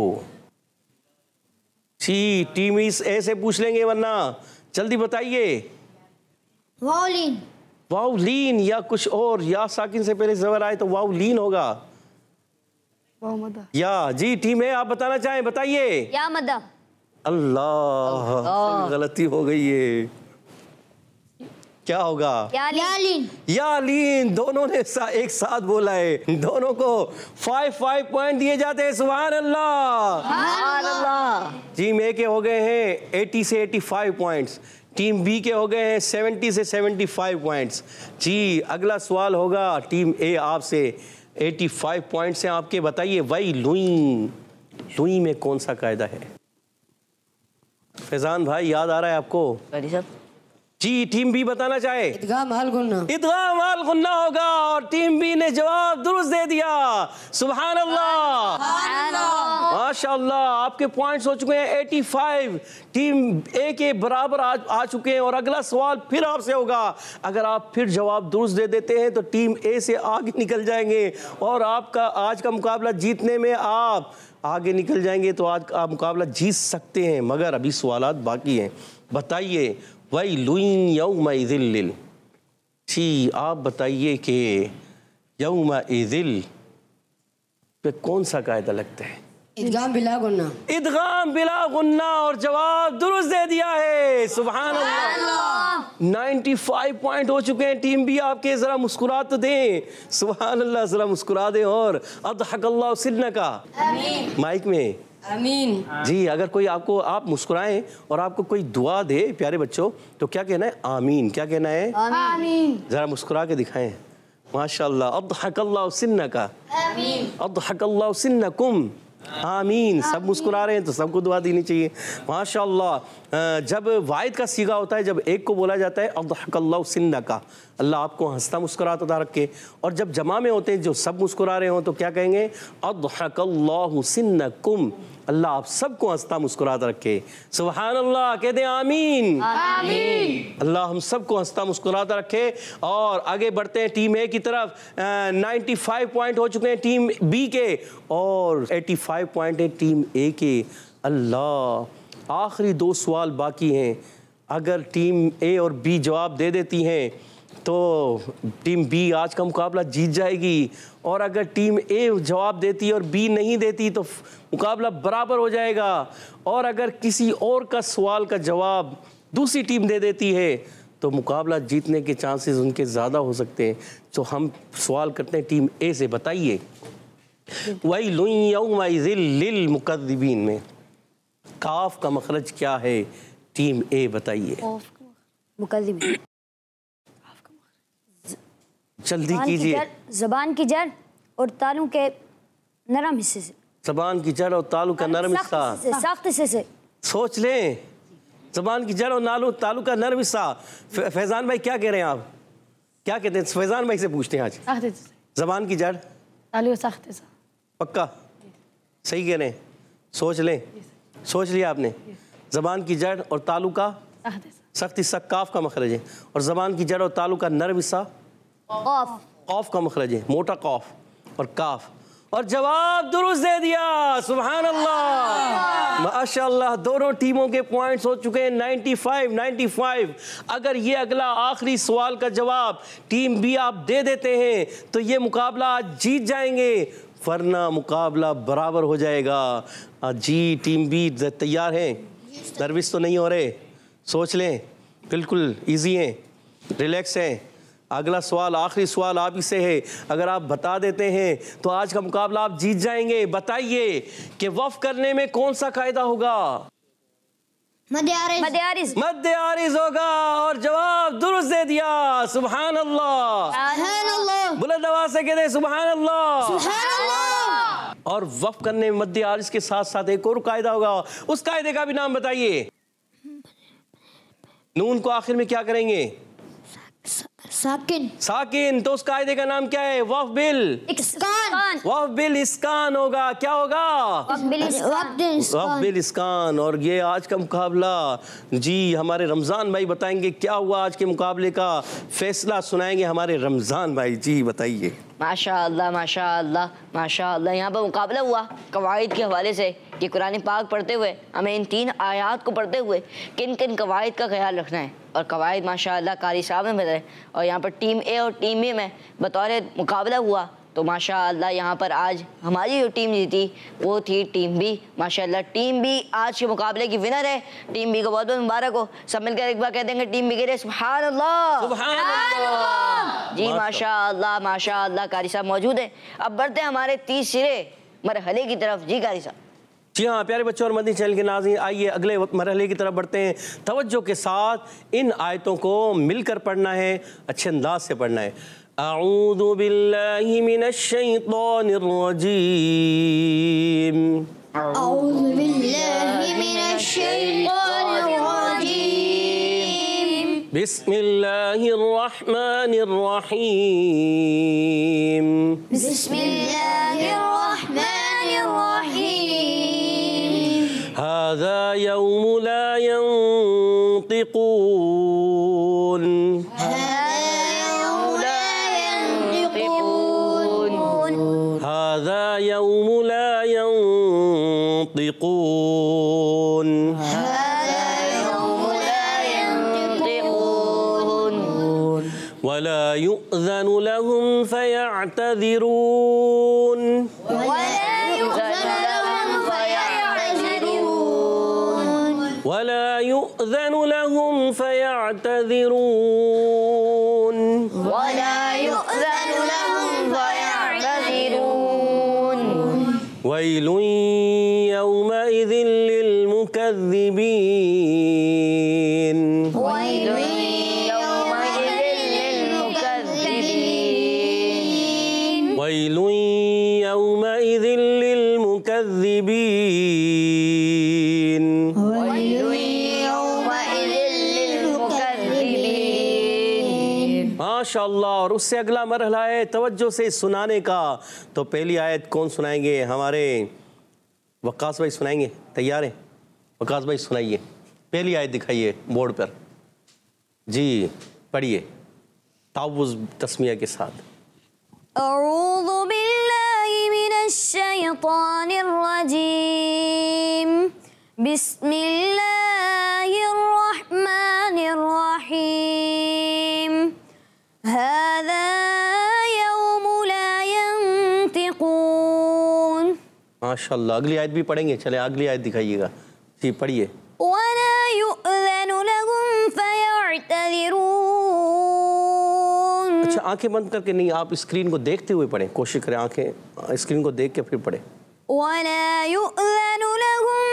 जी टीम इस ऐसे पूछ लेंगे, वरना जल्दी बताइए। वाउलीन। वाउलीन या कुछ और? या साकिन से पहले ज़बर आए तो वाउलीन होगा। वाव मदा। या जी टीम है, आप बताना चाहें बताइए। या मदा। अल्लाह, गलती हो गई है। क्या होगा? यालीन। यालीन। दोनों ने सा, एक साथ बोला है, दोनों को फाइव फाइव पॉइंट दिए जाते हैं। सुभान अल्लाह। सुभान अल्लाह। टीम ए के हो गए हैं अस्सी से पचासी पॉइंट्स, टीम बी के हो गए हैं सत्तर से पचहत्तर पॉइंट्स। जी अगला सवाल होगा टीम ए आपसे, पचासी पॉइंट्स हैं आपके। बताइए वही लुई लुई में कौन सा कायदा है? फैजान भाई याद आ रहा है आपको? कारी साहब। जी टीम बी बताना चाहे। इदगाम अल गुन्ना। इदगाम अल गुन्ना होगा और टीम बी ने जवाब दुरुस्त दे दिया। सुभान अल्लाह, माशाअल्लाह। आपके पॉइंट्स हो चुके हैं पचासी, टीम ए के बराबर आ, आ चुके हैं। और अगला सवाल फिर आपसे होगा, अगर आप फिर जवाब दुरुस्त दे देते हैं तो टीम ए से आगे निकल जाएंगे और आपका आज का मुकाबला जीतने में आप आगे निकल जाएंगे, तो आज का मुकाबला जीत सकते हैं। मगर अभी सवालात बाकी हैं। बताइए वही लुइन यौम इज़िल, जी आप बताइए कि यौम इज़िल पे कौन सा कायदा लगता है? इदगाम बिला गुन्ना। इदगाम बिला गुन्ना, और जवाब दुरुस्त दे दिया है। सुभान अल्लाह। पचानवे पॉइंट हो चुके हैं टीम बी आपके। जरा मुस्कुरा तो दें। सुभान अल्लाह, जरा मुस्कुरा दें। और अदहकल्लाहु सिन्नका, माइक में आमीन। जी अगर कोई आपको, आप मुस्कुराएं और आपको कोई दुआ दे प्यारे बच्चों, तो क्या कहना है? आमीन। क्या कहना है? आमीन। जरा मुस्कुरा के दिखाएं। माशाअल्लाह। अदहकल्लाहु सिन्नका, अदहकल्लाहु सिन्नकुम, आमीन। सब मुस्कुरा रहे हैं तो सबको दुआ देनी चाहिए। माशाअल्लाह। जब वाहिद का सीगा होता है, जब एक को बोला जाता है अदहकल्लाहु सिन्नका, अल्लाह आपको हंसता मुस्कुराता रखे। और जब जमा में होते हैं, जो सब मुस्कुरा रहे हो, तो क्या कहेंगे? अदहकल्लाहु सिन्नकुम, अल्लाह आप सबको हंसता मुस्कुराता रखे। सुभान अल्लाह। कह दें आमीन। आमीन। अल्लाह हम सबको हंसता मुस्कुराता रखे। और आगे बढ़ते हैं टीम ए की तरफ। पचानवे पॉइंट हो चुके हैं टीम बी के और पचासी पॉइंट है टीम ए के। अल्लाह, आखिरी दो सवाल बाकी हैं। अगर टीम ए और बी जवाब दे देती हैं तो टीम बी आज का मुकाबला जीत जाएगी, और अगर टीम ए जवाब देती है और बी नहीं देती तो मुकाबला बराबर हो जाएगा। और अगर किसी और का सवाल का जवाब दूसरी टीम दे देती है तो मुकाबला जीतने के चांसेस उनके ज़्यादा हो सकते हैं। तो हम सवाल करते हैं टीम ए से। बताइए वही लुई यौम इज़िल लिल मुकद्दिबीन में काफ का मखरज क्या है? टीम ए बताइए। मुकद्दिम। जल्दी कीजिए। ज़बान की जड़ और तालू के नरम हिस्से से। ज़बान की जड़ और तालू का नरम हिस्सा। सख्त हिस्से से। सोच लें। ज़बान की जड़ और नालू तालू का नरम हिस्सा। फैजान भाई क्या कह रहे हैं आप? क्या कहते हैं? फैजान भाई से पूछते हैं आज। सख्त हिस्से। ज़बान की जड़ तालू सख्त हिस्सा। पक्का सही कह रहे हैं? सोच लें। सोच लिया आपने? ज़बान की जड़ और तालू का सख्त हिस्सा। सख्त हिस्सा काफ का मखरज है, और ज़बान की जड़ और तालू का नरम हिस्सा कौफ। कौफ का मखरज है, मोटा कौफ और काफ। और जवाब दुरुस्त दे दिया। सुभान अल्लाह, माशाअल्लाह। दोनों टीमों के पॉइंट्स हो चुके हैं पचानवे पचानवे। अगर ये अगला आखिरी सवाल का जवाब टीम बी आप दे देते हैं तो ये मुकाबला आज जीत जाएंगे, वरना मुकाबला बराबर हो जाएगा। जी टीम बी तैयार हैं? नर्वस तो नहीं हो रहे? सोच लें, बिल्कुल इजी हैं, रिलैक्स हैं। अगला सवाल, आखिरी सवाल आप ही से है। अगर आप बता देते हैं तो आज का मुकाबला आप जीत जाएंगे। बताइए कि वफ करने में कौन सा कायदा होगा? मदयारिज। मदयारिज होगा, और जवाब दुरुस्त दे दिया। सुभान अल्लाह। बुलंद आवाज से कहते सुभान अल्लाह। और वफ करने में मदयारिज के साथ साथ एक और कायदा होगा, उस कायदे का भी नाम बताइए। नून को आखिर में क्या करेंगे? साकिन साकिन। तो उस कायदे का नाम क्या है? वफ बिल इस्कान वफ बिल इस्कान होगा। क्या होगा? वफ बिल इस्कान। और ये आज का मुकाबला, जी हमारे रमज़ान भाई बताएंगे क्या हुआ आज के मुकाबले का फैसला सुनाएंगे हमारे रमज़ान भाई। जी बताइए। माशाअल्लाह माशाअल्लाह माशाअल्लाह। यहाँ पर मुकाबला हुआ कवायद के हवाले से कि कुरान पाक पढ़ते हुए हमें इन तीन आयात को पढ़ते हुए किन किन कवायद का ख्याल रखना है। और कवायद माशाअल्लाह कारी साहब ने बताए और यहाँ पर टीम ए और टीम बी में बतौर मुकाबला हुआ। तो माशाअल्लाह यहाँ पर आज हमारी जो टीम जीती वो थी टीम बी। माशाअल्लाह टीम बी आज के मुकाबले की विनर है। टीम बी को बहुत बहुत मुबारक हो। सब मिलकर एक बार कह देंगे टीम बी के लिए सुभान अल्लाह। सुभान अल्लाह। जी माशाअल्लाह माशाअल्लाह। कारी साहब मौजूद है। अब बढ़ते हैं हमारे तीसरे मरहले की तरफ। जी कारी साहब। जी हाँ प्यारे बच्चों और मदनी चैनल के नाज़रीन, आइए अगले मरहले की तरफ बढ़ते हैं। तवज्जो के साथ इन आयतों को मिलकर पढ़ना है, अच्छे अंदाज से पढ़ना है। अऊज़ु बिल्लाहि मिनश शैतानिर रजीम। अऊज़ु बिल्लाहि मिनश शैतानिर रजीम। बिस्मिल्लाहिर रहमानिर रहीम। बिस्मिल्लाहिर रहमानिर रहीम। हाज़ा यौमु ला यंतिक़ून। هذا يوم لا ينطقون هذا يوم لا ينطقون ولا يؤذن لهم فيعتذرون ولا يؤذن لهم فيعتذرون ولا يؤذن لهم فيعتذرون ولا يؤذن لهم فيعتذرون ويل يومئذ للمكذبين ويل يومئذ للمكذبين ويل يومئذ للمكذبين ويل يومئذ للمكذبين माशाअल्लाह। और उससे अगला मरहला है तवज्जो से सुनाने का। तो पहली आयत कौन सुनाएंगे? हमारे वक्कास भाई सुनाएंगे। तैयार हैं वक्कास भाई? सुनाइए, पहली आयत दिखाइए बोर्ड पर। जी पढ़िए तावुज़ तस्मिया के साथ। अऊज़ु बिल्लाहि मिनश शैतानिर रजीम। बिस्मिल्लाहिर रहमानिर रहीम। हाज़ा यौमु ला यंतिक़ून। माशाअल्लाह। अगली आयत भी पढ़ेंगे। चले अगली आयत दिखाइएगा। जी पढ़िए। वला युअज़नु लहुम फयअतज़िरून। अच्छा आंखें बंद करके नहीं, आप स्क्रीन को देखते हुए पढ़ें। कोशिश करें आंखें स्क्रीन को देख के फिर पढ़ें। वला युअज़नु लहुम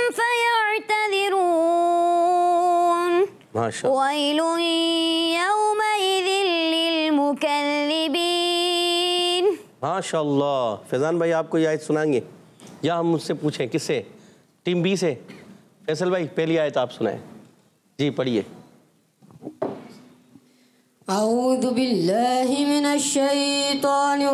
फयअतज़िरून माशाअल्लाह। वैलुन यौमइज़िन लिलमुकज़्ज़िबीन। माशाअल्लाह। फैज़ान भाई आपको ये आयत सुनाएंगे या हम मुझसे पूछें? किससे? टीम बी से। फैसल भाई पहली आयत आप सुनाएं। जी पढ़िए। अऊज़ु बिल्लाहि मिनश शैतानिर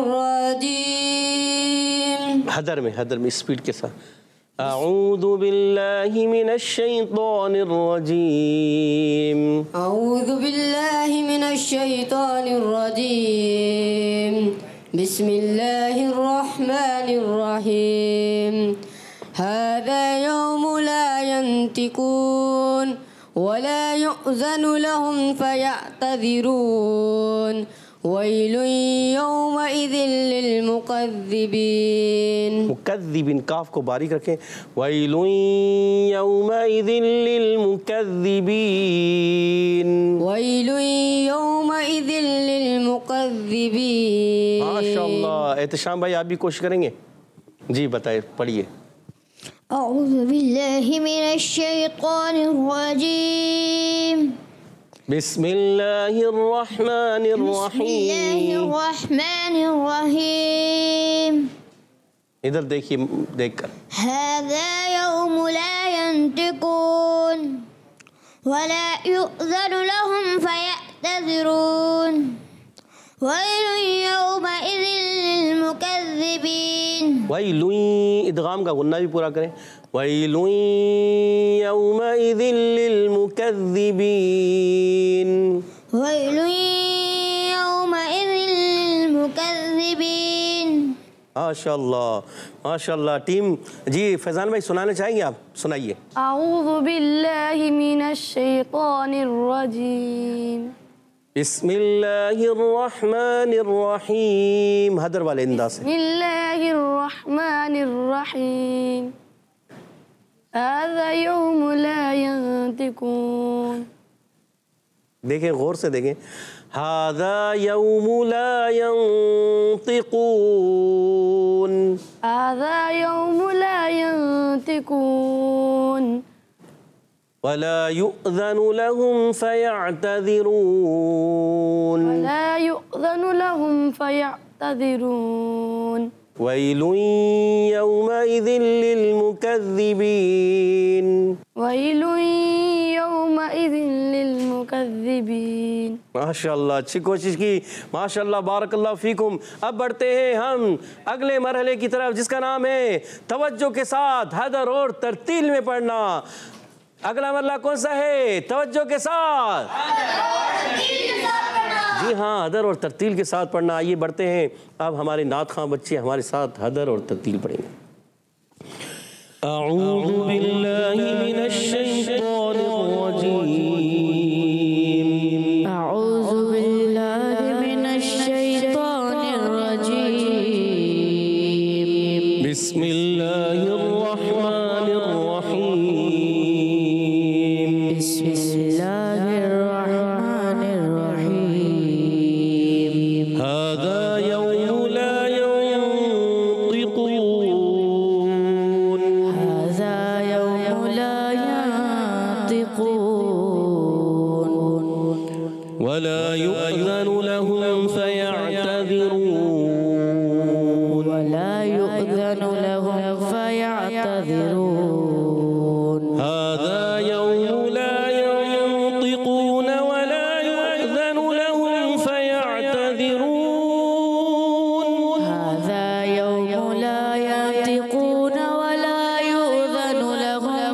रजीम। हदर में हदर में स्पीड के साथ। अऊज़ु बिल्लाहि मिनश शैतानिर रजीम। अऊज़ु बिल्लाहि मिनश शैतानिर रजीम। बिस्मिल्लाहिर रहमानिर रहीम। हाज़ा यौमु ला यंतिक़ून वला युअज़नु लहुम फयअतज़िरून वैलुन यौमइज़िन लिलमुकज़्ज़िबीन। मुकज़्ज़िबीन काफ को बारीक रखें। वैलुन यौमइज़िन लिलमुकज़्ज़िबीन। वैलुन यौमइज़िन लिलमुकज़्ज़िबीन। माशाअल्लाह। एहतशाम भाई आप भी कोशिश करेंगे? जी बताइए पढ़िए। अऊज़ु बिल्लाहि मिनश शैतानिर रजीम। बिस्मिल्लाहिर रहमानिर बिस्मिल्लाहिर रहीम। रहमानिर रहीम। इधर देखिए देखकर। हाज़ा यौमु ला यंतिक़ून वला युअज़नु लहुम फयअतज़िरून वैलुन यौमइज़िन लिलमुकज़्ज़िबीन। वैलुन, इदगाम का गुन्ना भी पूरा करें। वैलुन यौमइज़िन लिलमुकज़्ज़िबीन। वैलुन यौमइज़िन लिलमुकज़्ज़िबीन। माशाअल्लाह माशाअल्लाह। टीम जी फैज़ान भाई सुनाना चाहेंगे आप? सुनाइए। अऊज़ु बिल्लाहि मिनश शैतानिर रजीम। बिस्मिल्लाहिर्रहमानिर्रहीम। हदर वाले अंदाज से। बिस्मिल्लाहिर्रहमानिर्रहीम। हाज़ा यौम ला यंतिकून। देखें, गौर से देखें। हाज़ा यौम ला यंतिकून। हाज़ा यौम ला यंतिकून। वला युअज़नु लहुम फयअतज़िरून। वला युअज़नु लहुम फयअतज़िरून। वैलुन यौमइज़िन लिलमुकज़्ज़िबीन। वैलुन यौमइज़िन लिलमुकज़्ज़िबीन। माशाअल्लाह, अच्छी कोशिश की। माशाअल्लाह, बारकल्लाह फीकुम। अब बढ़ते हैं हम अगले मरहले की तरफ, जिसका नाम है तवज्जो के साथ हदर और तरतील में पढ़ना। अगला मरहला कौन सा है? तवज्जो के साथ। जी हाँ, हदर और तरतील के साथ पढ़ना। आइए बढ़ते हैं। अब हमारे नात खां बच्चे हमारे साथ हदर और तरतील पढ़ेंगे। अऊज़ु बिल्लाहि मिनश शैतानिर रजीम। अऊज़ु बिल्लाहि मिनश शैतानिर रजीम। बिस्मिल्लाहिर्रहमानिर्रहीम। बिस्मिल्लाहिर्रहमानिर्रहीम। हाज़ा यौम ला यंतिकून। हाज़ा यौम ला यंतिकून। वला युअज़नु लहुम फयअतज़िरून। वला युअज़नु लहुम फयअतज़िरून। हाज़ा यौम ला यंतिकून वला युअज़नु लहुम फयअतज़िरून। हाज़ा यौम ला यंतिकून वला युअज़नु लहुम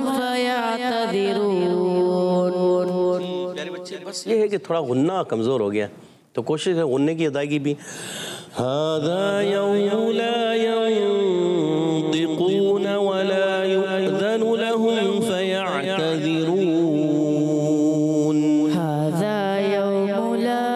फयअतज़िरून। प्यारे बच्चे, बस ये है कि थोड़ा गुन्ना कमज़ोर हो गया, तो कोशिश है गुन्ने की अदायगी भी। हाज़ा यौम ला यंतिकून वला युअज़नु लहुम फयअतज़िरून। हाज़ा यौम ला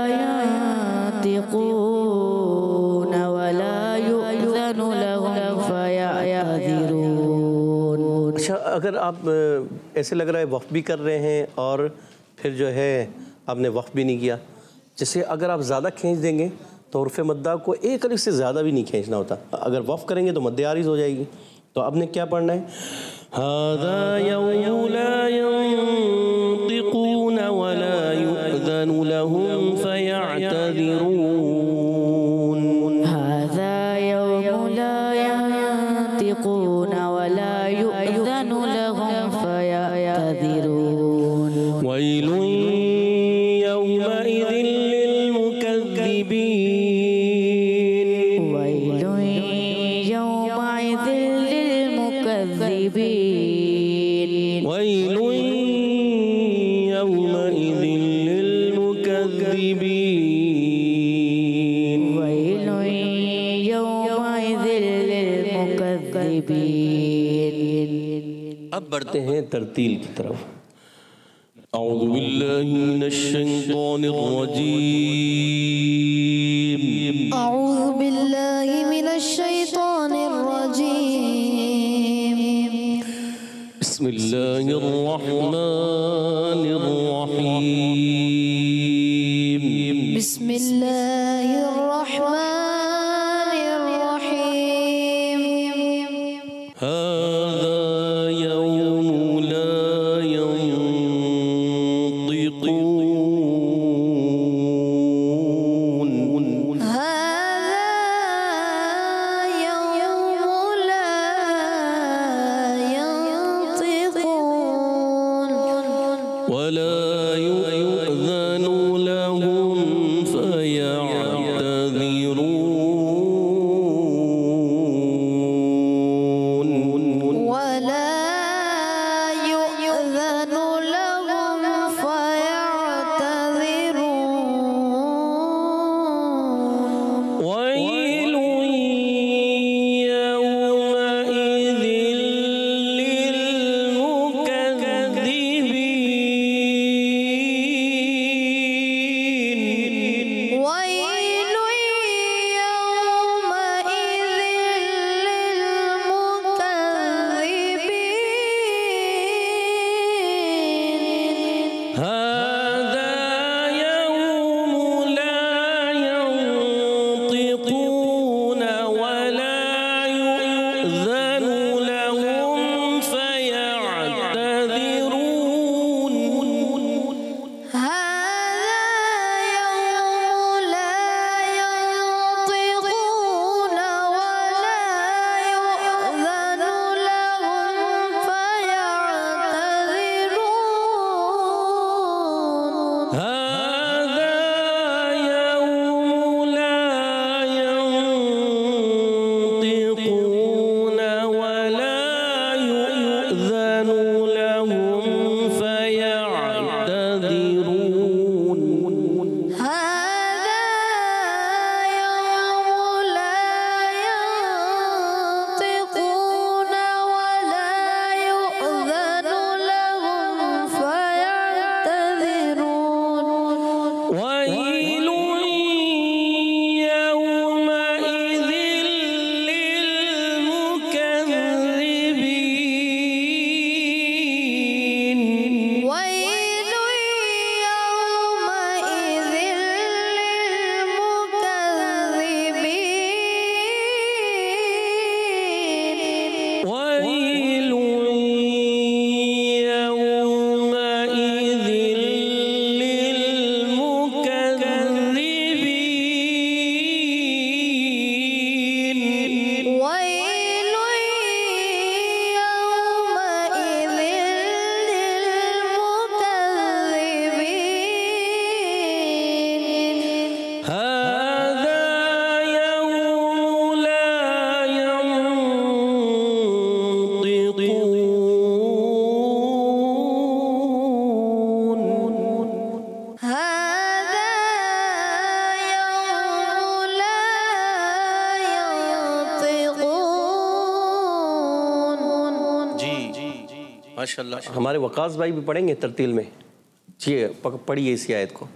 यंतिकून वला युअज़नु लहुम फयअतज़िरून। अच्छा, अगर आप अ, ऐसे लग रहा है वक्फ भी कर रहे हैं और फिर जो है आपने वक्फ भी नहीं किया, जैसे अगर आप ज़्यादा खींच देंगे तो उर्फ़ मद्दा को एक अलिफ से ज़्यादा भी नहीं खींचना होता। अगर वक्फ करेंगे तो मद्दे आरिज़ हो जाएगी। तो आपने क्या पढ़ना है? हाज़ा यौम ला यंतिकून वला युअज़नु लहुम फयअतज़िरून। हाज़ा यौम ला यंतिकून वला युअज़नु लहुम फयअतज़िरून। वैलुन यौमइज़िन लिलमुकज़्ज़िबीन। वैलुन यौमइज़िन लिलमुकज़्ज़िबीन। वैलुन यौमइज़िन लिलमुकज़्ज़िबीन। वैलुन यौमइज़िन लिलमुकज़्ज़िबीन। अब बढ़ते हैं तरतील की तरफ। अऊज़ु बिल्लाहि मिनश शैतानिर रजीम। अऊज़ु बिल्लाहि मिनश शैतानिर रजीम। बिस्मिल्लाहिर रहमानिर रहीम। बिस्मिल्लाहिर रहमानिर रहीम। हाज़ा यौम ला यंतिकून। हाज़ा यौम ला यंतिकून। वला युअज़नु लहुम फयअतज़िरून। माशाल्लाह। हमारे वकास भाई भी पढ़ेंगे तरतील में। जी पढ़िए इसी आयत को।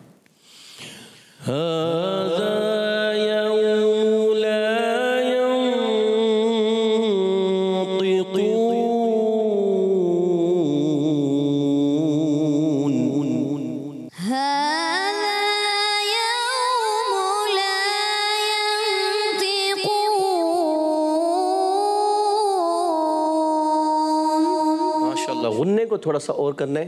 गुन्ने को थोड़ा सा और करना है।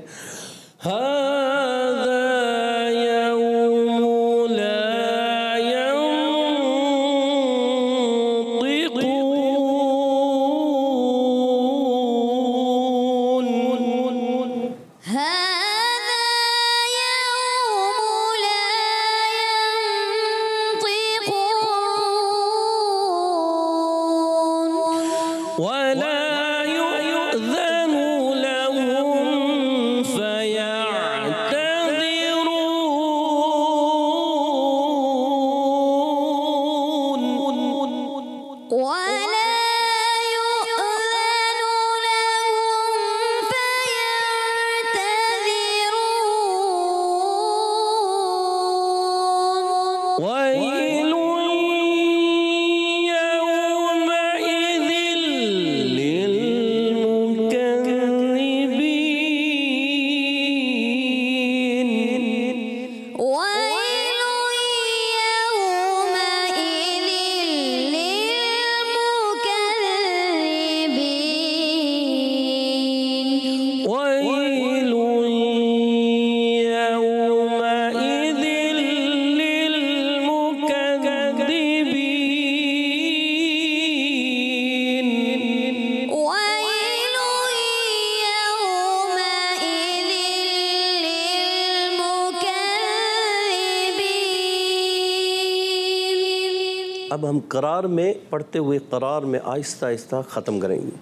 अब हम करार में पढ़ते हुए करार में आहिस्ता आहिस्ता ख़त्म करेंगे।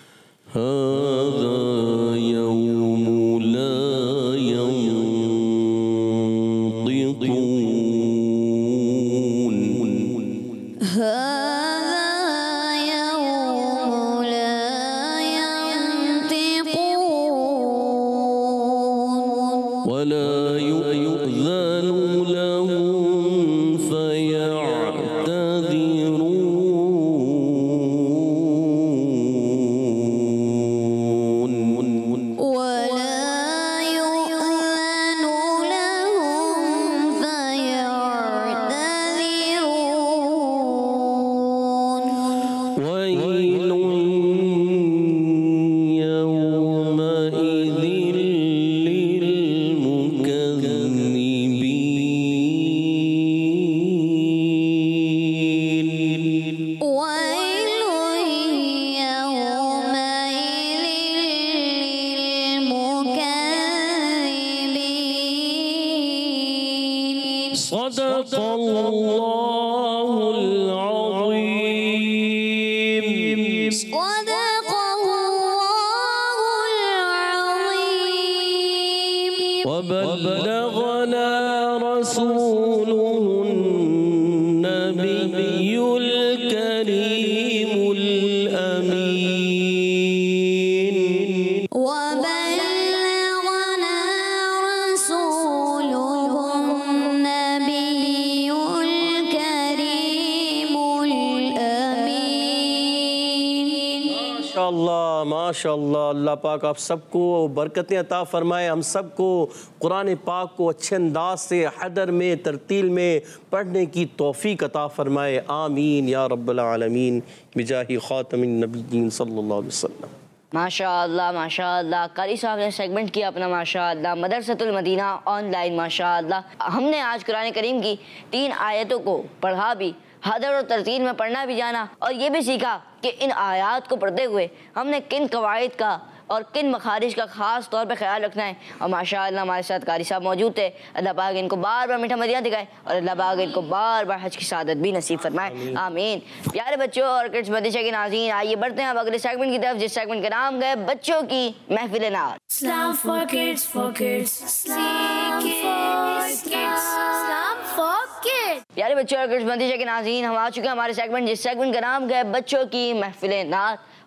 माशाअल्लाह, अल्लाह पाक आप सबको बरकतें अता फरमाए। हम सबको कुरान पाक को अच्छे अंदाज से हदर में तरतील में पढ़ने की तौफीक अता फरमाए। आमीन या रब्बल आलमीन बिजाही खातमिन नबिय्यीन सल्लल्लाहु अलैहि वसल्लम। माशाअल्लाह माशाअल्लाह, कारी साहब ने सेगमेंट किया अपना माशाअल्लाह, मदरसतुल मदीना ऑनलाइन माशाअल्लाह। हमने आज कुरान करीम की तीन आयतों को पढ़ा भी, हदर और तरतील में पढ़ना भी जाना, और ये भी सीखा कि इन आयात को पढ़ते हुए हमने किन कवायद का और किन मखारिज का ख़ास तौर पे ख्याल रखना है। और माशाअल्लाह हमारे साथ कारी साहब मौजूद थे। अल्लाह पाक इनको बार बार मीठा मदीना दिखाए और अल्लाह पाक इनको बार बार हज की सादत भी नसीब फरमाए। आमीन। प्यारे बच्चों और किड्स मदरसा के नाज़रीन, आइए बढ़ते हैं अब अगले सेगमेंट की तरफ, जिस सेगमेंट का नाम है बच्चों की महफिल नात। Islam for kids, for kids, Islam for kids, Islam for kids। प्यारे बच्चों और किड्स मदरसा के नाज़रीन, हम आ चुके हैं हमारे सेगमेंट, जिस सेगमेंट का नाम है बच्चों की महफिल नात।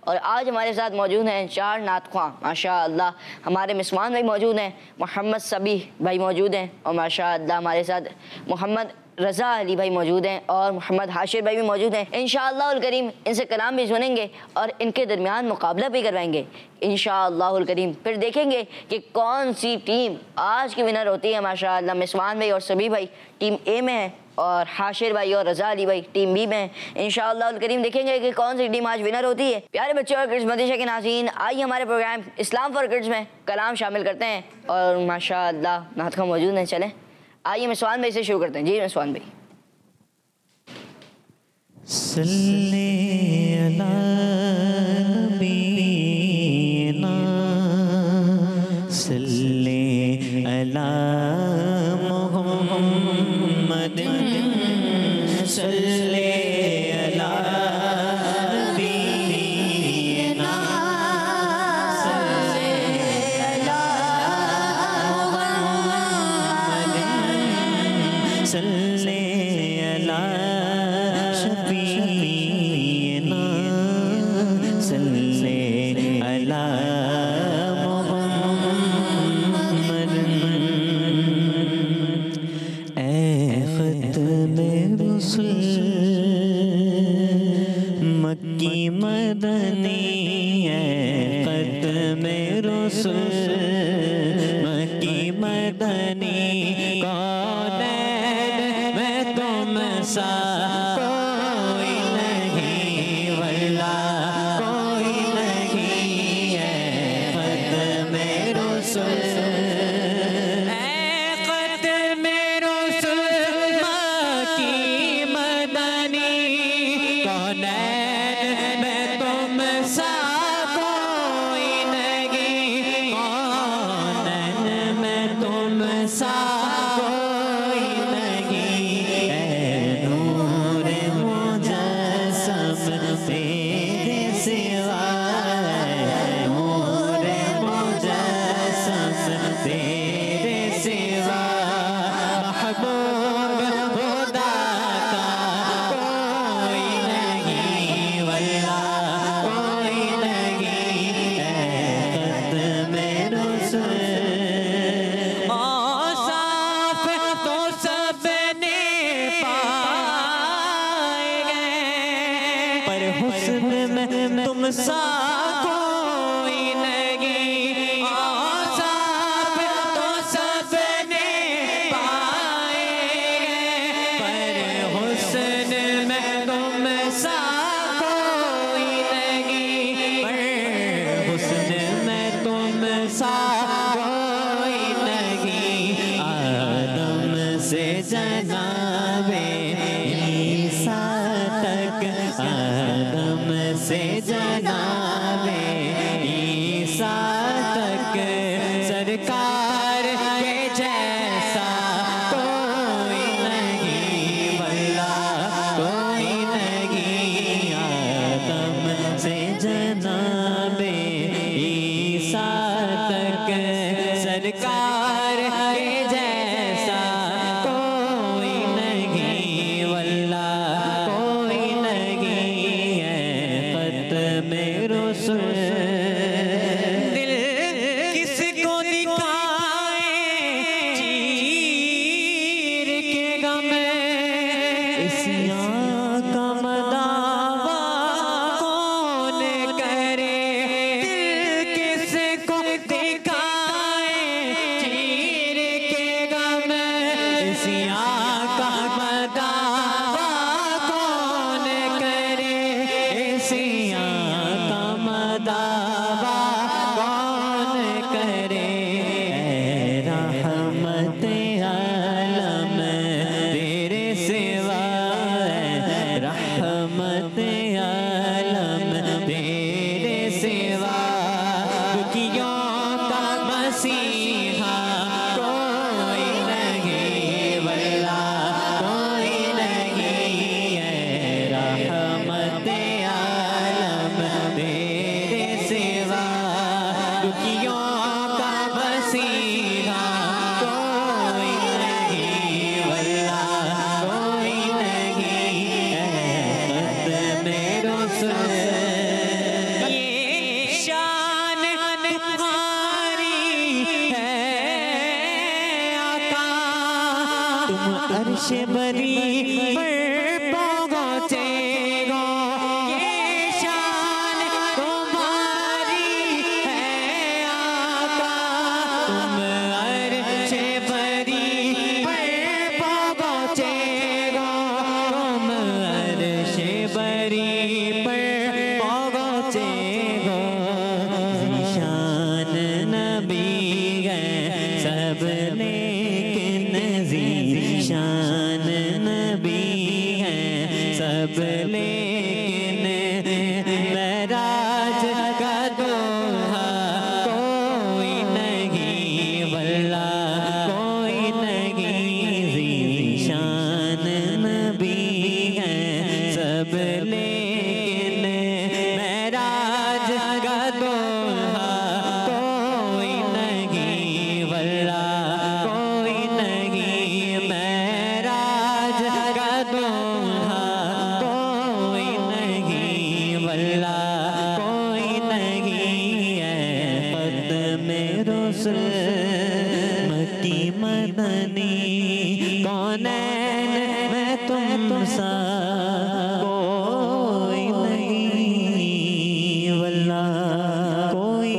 और आज हमारे साथ मौजूद हैं चार नात ख्वां माशाअल्लाह। हमारे मिसमान भाई मौजूद हैं, मोहम्मद सबी भाई मौजूद हैं और माशाअल्लाह हमारे साथ मोहम्मद रज़ा अली भाई मौजूद हैं और मोहम्मद हाशिर भाई भी मौजूद हैं। इंशाअल्लाहुल करीम इनसे कलाम भी सुनेंगे और इनके दरमियान मुकाबला भी करवाएंगे इंशाअल्लाहुल करीम। फिर देखेंगे कि कौन सी टीम आज की विनर होती है। माशाअल्लाह मिसमान भाई और सभी भाई टीम ए में है और हाशिर भाई और रज़ा अली भाई टीम बी में है। इंशाअल्लाहुल करीम देखेंगे कि कौन सी टीम आज विनर होती है। प्यारे बच्चों और किड्स मदरसा के नाज़रीन, आइए हमारे प्रोग्राम इस्लाम फॉर किड्स में कलाम शामिल करते हैं और माशाअल्लाह नात ख्वां मौजूद हैं। चलें आइए मिसवान भाई से शुरू करते हैं। जी मिसवान भाई। सल्ले अला नबीना सल्ले अला मुहम्मद सल्ले अला नबीना सल्ले अला मुहम्मद सल्ले अला शफीना सल्ले अला मुहम्मद। ऐ ख़त्मे रुसूल मक्की मदनी ऐ ख़त्मे रुसूल मक्की मदनी कौन मैं तुम सा कोई नहीं वल्ला कोई नहीं है ख़त्मे रुसूल ऐ ख़त्मे रुसूल मक्की मदनी कौन मैं तुम सा कोई नहीं कौन मैं तुम सा कोई नहीं ऐ नूर मुजस्सम तेरे सिवा नूर मुजस्सम तेरे सिवा महबूब खुदा का कोई नहीं वल्ला कोई नहीं ऐ ख़त्मे रुसूल। औसाफ तो सबने पाए गए पर हुस्न में तुम सा कोई नहीं औसाफ तो सबने पाए गए पर हुस्न में तुम सा कोई नहीं पर हुस्न में तुम सा कोई नहीं आदम से जनाबे ईसा तक आदम से जनाबे ईसा तक सरकार के जैसा कोई नहीं वल्ला कोई नहीं आदम से जनाबे ईसा तक सरकार के जैसा कोई नहीं तुम अर्श बरी पर पहुँचेगा, ये शान तुम्हारी है आका। तुम अर्श बरी पर पहुँचेगा, तुम अर्श बरी पर पहुँचेगा। ज़ीशान नबी है सब लेकिन ज़ीशान नबी है सब लेकिन मेराज का दूल्हा कोई नहीं, वल्ला कोई नहीं। ज़ीशान नबी है सब लेकिन मेराज का दूल्हा कोई नहीं, वल्ला कोई नहीं। मेराज का दूल्हा कोई नहीं, वल्ला कोई नहीं है। क़द्म रसूल मक्की मदनी कौनैन में तुम सा कोई नहीं, वल्ला कोई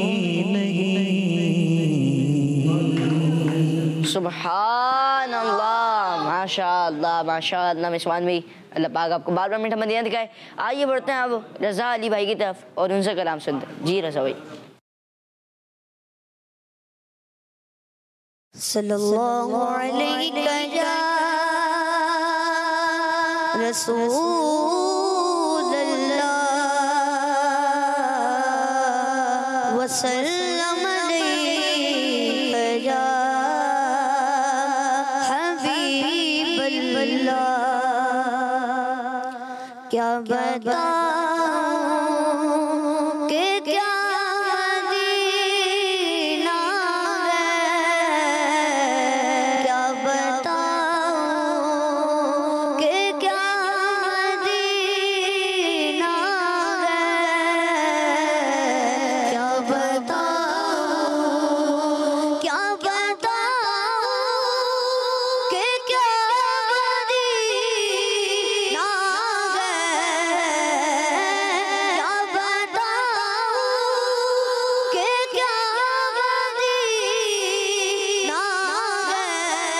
नहीं। सुभान अल्लाह, माशाअल्लाह माशाअल्लाह। मिसमान भाई अल्लाह पाक आपको बार बार मीठा मदीना दिखाए। आइए बढ़ते हैं अब रज़ा अली भाई की तरफ और उनसे कलाम सुनते हैं। जी रज़ा भाई। सल्लल्लाहु अलैहि रसूलल्लाह वसल्लम अलैहि या हबीबल्लाह। क्या बताऊं कि क्या मदीना है, क्या बताऊं कि क्या मदीना है, क्या बताऊं क्या बताऊं कि क्या मदीना है, क्या बताऊं कि क्या मदीना है।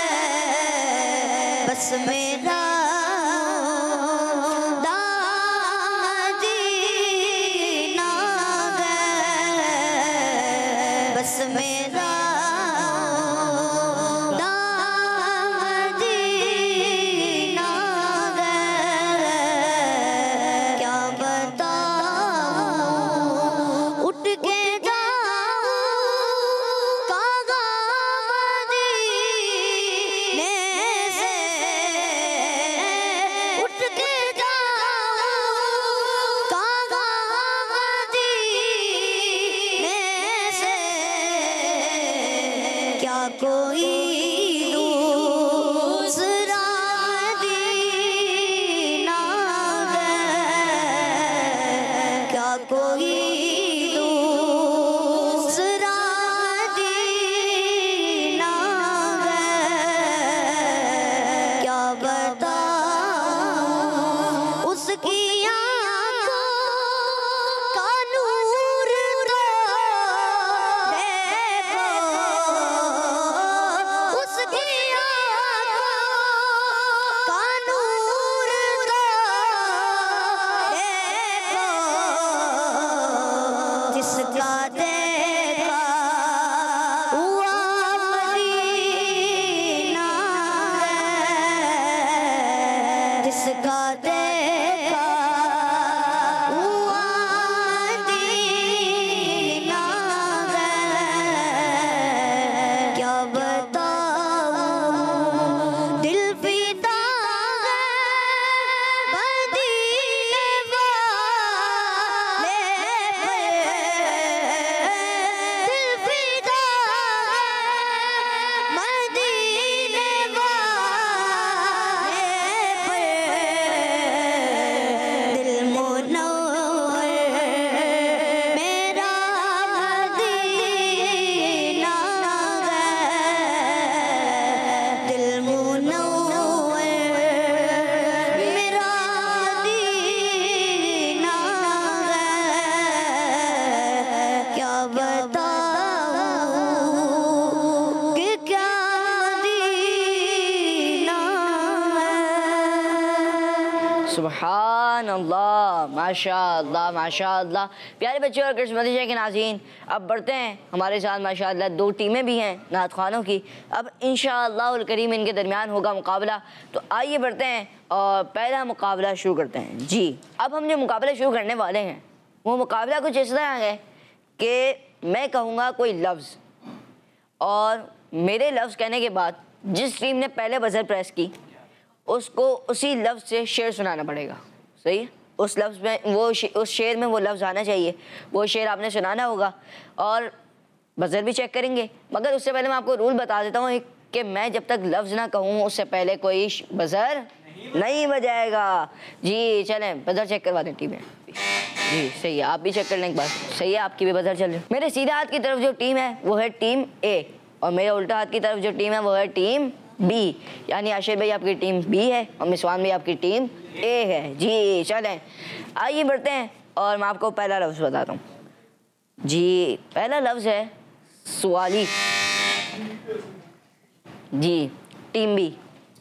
बस मेरा मदीना है, बस मेरा मदीना है। क्या बताऊं उठ के जाऊं कागा मदीने से, उठ के जाऊं कागा मदीने से। क्या कोई दूसरा दीना है, क्या कोई दूसरा दीना है। क्या बताऊं उसकी आँखों का नूर तो देखो, उसकी आँखों का नूर तो देखो। जिसका देखा हुआ मदीना है, जिसका देखा हुआ मदीना है। क्या बताऊं दिल फिदा है मदीने वाले पे, दिल फिदा है मदीने वाले पे। सुभान अल्लाह, माशाअल्लाह माशाअल्लाह। प्यारे बच्चों और किस्मती के नाज़रीन, अब बढ़ते हैं हमारे साथ माशाअल्लाह दो टीमें भी हैं नात ख़वानों की। अब इंशाअल्लाहुल करीम इनके दरमियान होगा मुकाबला। तो आइए बढ़ते हैं और पहला मुकाबला शुरू करते हैं। जी, अब हम जो मुकाबला शुरू करने वाले हैं वो मुकाबला कुछ इस तरह है कि मैं कहूँगा कोई लफ्ज़, और मेरे लफ्ज़ कहने के बाद जिस टीम ने पहले बज़र प्रेस की उसको उसी लफ्ज़ से शेर सुनाना पड़ेगा। सही है? उस लफ्ज़ में वो शे, उस शेर में वो लफ्ज़ आना चाहिए, वो शेर आपने सुनाना होगा और बज़र भी चेक करेंगे। मगर उससे पहले मैं आपको रूल बता देता हूँ कि मैं जब तक लफ्ज़ ना कहूँ उससे पहले कोई बज़र नहीं बजाएगा। जी चलें, बज़र चेक करवा दें टीमें। जी सही है, आप भी चेक कर लें एक बार। सही है, आपकी भी बज़र चल रही है। मेरे सीधे हाथ की तरफ जो टीम है वो है टीम ए, और मेरे उल्टा हाथ की तरफ जो टीम है वो है टीम बी। यानी आशिर भाई आपकी टीम बी है और मिसवान भाई आपकी टीम ए है। जी चलें, आइए बढ़ते हैं और मैं आपको पहला लफ्ज़ बताता हूँ। जी पहला लफ्ज़ है सवाली। जी टीम बी।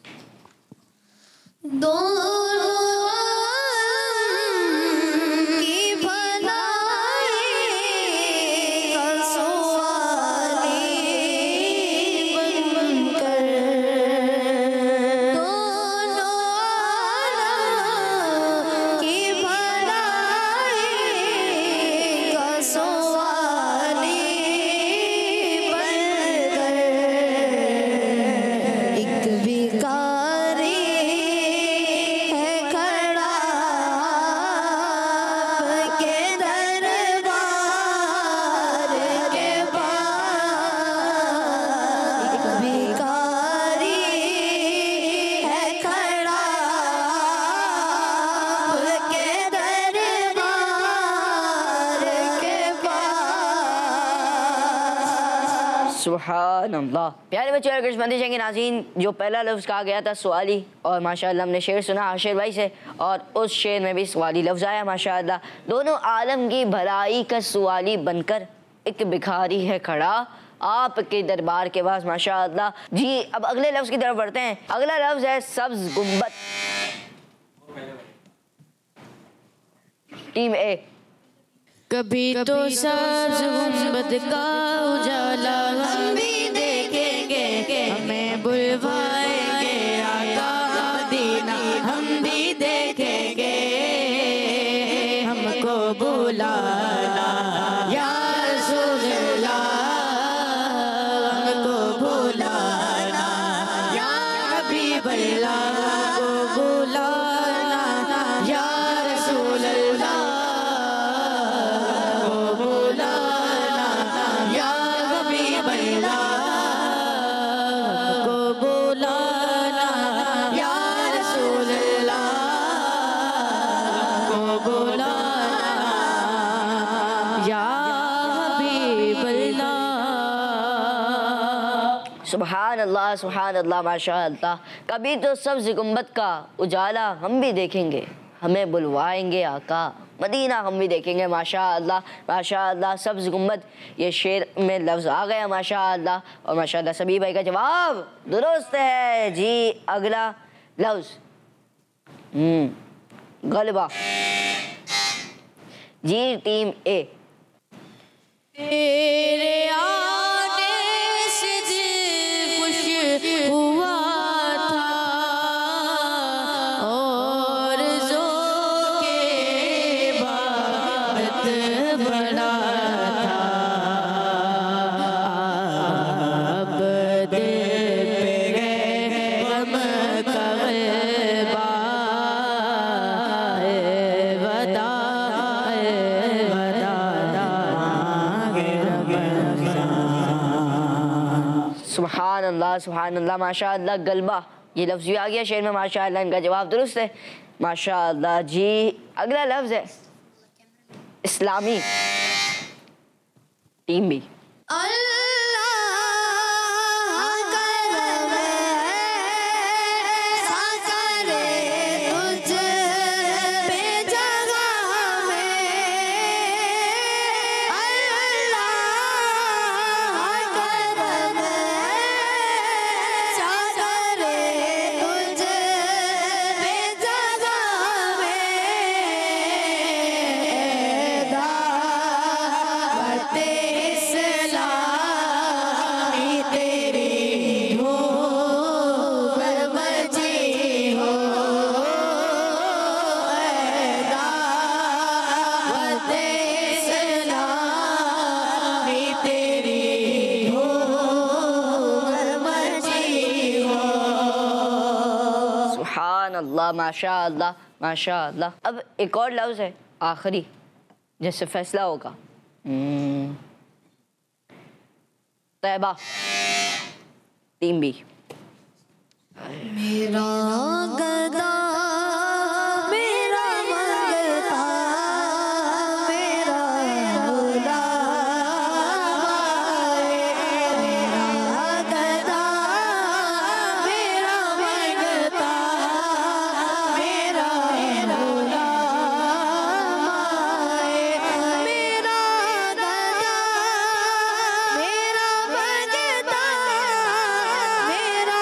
सुभान अल्लाह। प्यारे बच्चों और किस्मती के नाज़रीन, जो पहला लफ्ज़ कहा गया था सवाली, और माशाअल्लाह हमने शेर सुना आशिर भाई से और उस शेर में भी सवाली लफ्ज़ आया माशाअल्लाह। दोनों आलम की भलाई का सवाली बनकर एक भिखारी है खड़ा आपके दरबार के पास माशाअल्लाह। जी अब अगले लफ्ज़ की तरफ बढ़ते हैं। अगला लफ्ज़ है सब्ज़ गुंबद। Team A. कभी तो सब्ज़ गुंबद का उजाला हम भी देखेंगे, हमें बुलवाएंगे आका मदीना हम भी देखेंगे, हमको बुलाना या रसूल अल्लाह, हमको बुलाना या हबीब अल्लाह, हमको बुलाना या रसूल अल्लाह, सुभान अल्लाह सुभान अल्लाह माशाअल्लाह। कभी तो सब्ज़ गुंबद का उजाला हम भी देखेंगे, हमें बुलवाएंगे आका मदीना हम भी देखेंगे माशाअल्लाह माशाअल्लाह। सब्ज़ गुंबद ये शेर में लफ्ज़ आ गया माशाअल्लाह, और माशाअल्लाह सभी भाई का जवाब दुरुस्त है। जी अगला लफ्ज़ हम्म गलबा। जी टीम ए। तेरे आने से दिल खुश हुआ था और ज़ोक़ के इबादत बड़ा था, अब दिल पे गए गम का ग़लबा है वदा है वदा सुभान अल्लाह सुभान अल्लाह माशाअल्लाह। गलबा ये लफ्ज़ भी आ गया शेर में माशाअल्लाह, इनका जवाब दुरुस्त है माशाअल्लाह। जी अगला लफ्ज़ है इस्लामी। Team B. अल्लाह, माशा अल्लाह, माशा अल्लाह। अब एक और लफ्ज़ है आखिरी जिससे फैसला होगा। हम्म, तैबा, टीम बी। मेरा गदा मेरा मंगता मेरा गुलाम मेरा गदा मेरा मंगता मेरा गुलाम मेरा गदा मेरा मंगता मेरा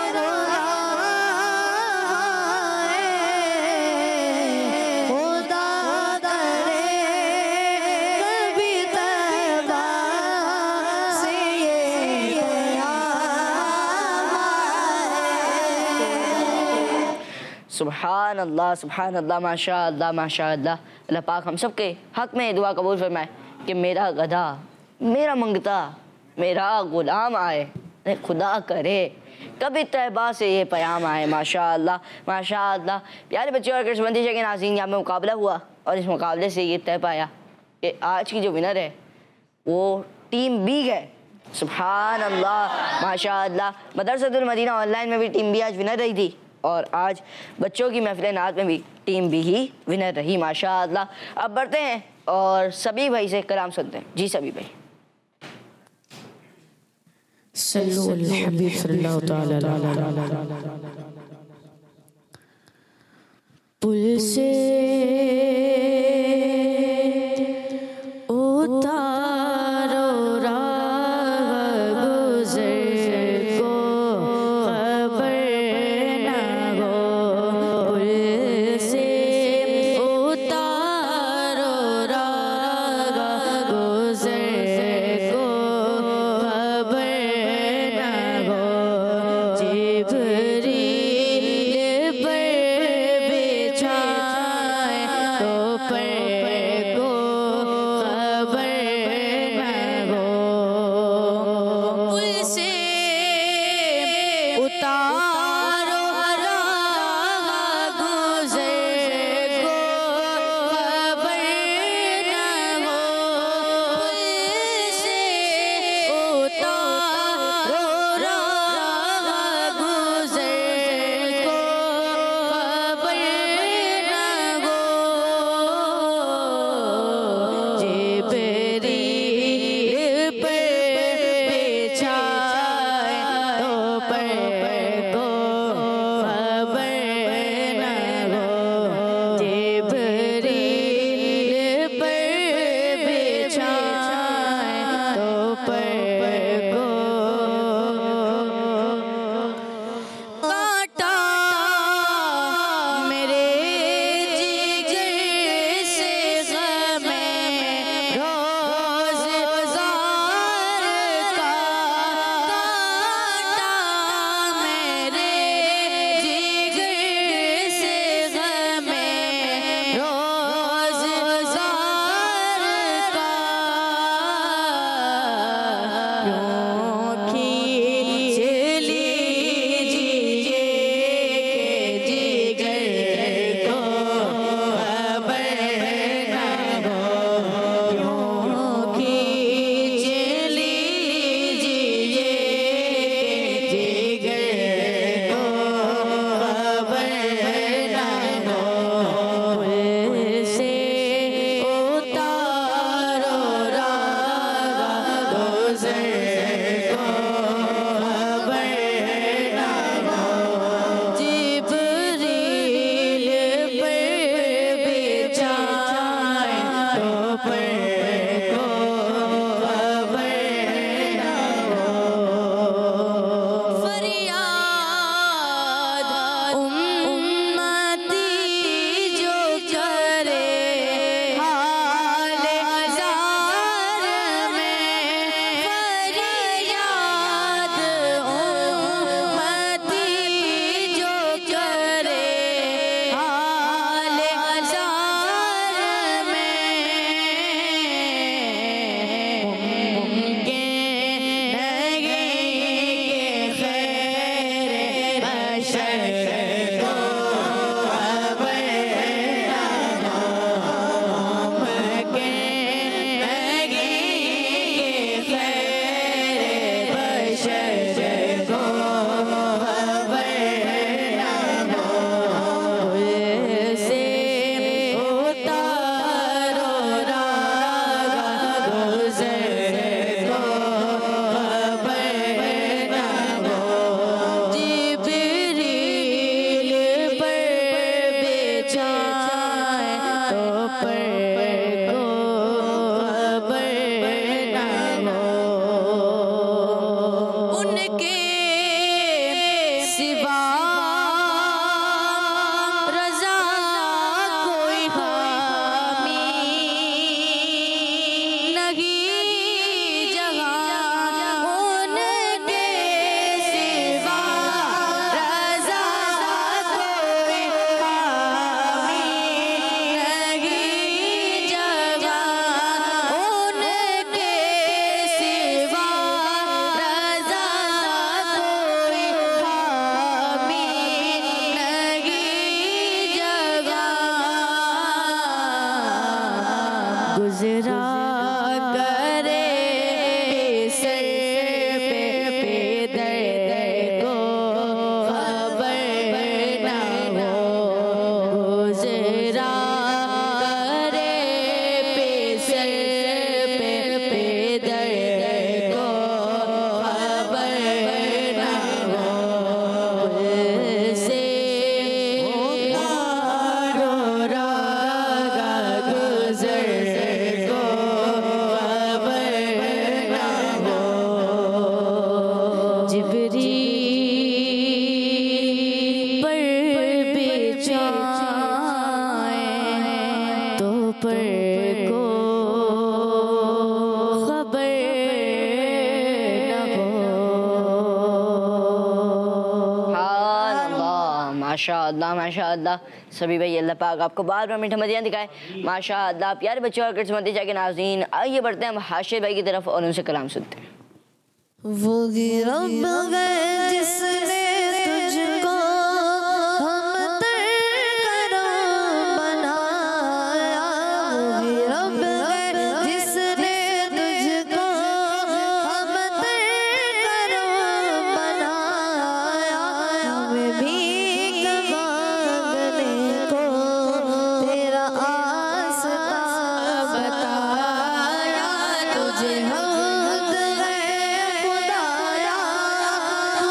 सुभान अल्लाह, सुभान अल्लाह, माशा अल्लाह, माशा अल्लाह। अल्लाह पाक हम सब के हक़ में दुआ कबूल फरमाए कि मेरा गधा मेरा मंगता मेरा गुलाम आए, खुदा करे कभी तैबा से ये प्याम आए। माशा अल्लाह, माशा अल्लाह। प्यारे बच्चों और किस्मती के नाज़रीन, यहाँ में मुकाबला हुआ और इस मुकाबले से ये तय पाया कि आज की जो विनर है वो टीम बी है। सुभान अल्लाह, माशा अल्लाह। मदरसतुल मदीना ऑनलाइन में भी टीम बी आज विनर रही थी और आज बच्चों की महफिल नात में भी टीम बी ही विनर रही। माशा अल्लाह। अब बढ़ते हैं और सभी भाई से कलाम सुनते हैं। जी सभी भाई। सल्लल्लाहु अलैहि हबीब सल्लल्लाहु तआला अलैहि। पुल से उतारो राह गुज़र को खबर न हो, पुल से उतारो राह गुज़र को खबर न हो, जिब्रील पर बिछाए तो पर को खबर न हो, पुल से उतारो राह गुज़र को खबर न हो, पुल से उतारो राह गुज़र को खबर न हो, जिब्रील पर बिछाए तो पर को माशाअल्लाह माशाअल्लाह। सभी भाई अल्लाह पाक आपको बार बार मीठा मदियाँ दिखाए माशाअल्लाह। प्यारे बच्चों और किस्मत दी के नाज़रीन, आइए बढ़ते हैं हम हाशिर भाई की तरफ और उनसे कलाम सुनते हैं। वो रब है जिसने तुझको हम तरकरो बनाया, वो रब है जिसने तुझको हम तरकरो बनाया, हमें भीख मांगने को तेरा आस्था बताया, तुझे हम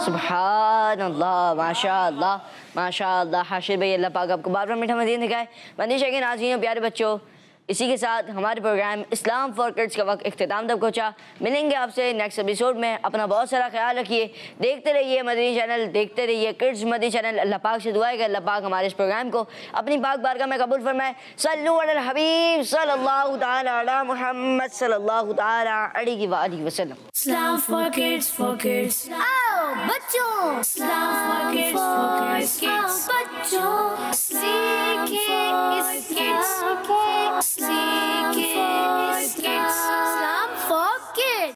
सुभान अल्लाह, माशाअल्लाह माशाअल्लाह। हाशिर भाई अल्लाह पाक आपको बार बार मीठा मदीन दिखाए। बंदिश है कि नाज़रीन प्यारे बच्चों, इसी के साथ हमारे प्रोग्राम इस्लाम फॉर किड्स का वक्त इख्तिताम तक पहुँचा। मिलेंगे आपसे नेक्स्ट एपिसोड में। अपना बहुत सारा ख्याल रखिए, देखते रहिए मदनी चैनल, देखते रहिए किड्स मदनी चैनल। अल्लाह पाक से दुआ है कि अल्लाह पाक हमारे इस प्रोग्राम को अपनी पाक बारगाह में कबूल फरमाए। सल्लु अलल हबीब सल्लल्लाहु ताला अला मुहम्मद सल्लल्लाहु ताला अलैहि व आलिहि वसल्लम। Islam for kids, for kids. आओ बच्चों, Islam for kids, for kids, bachcho.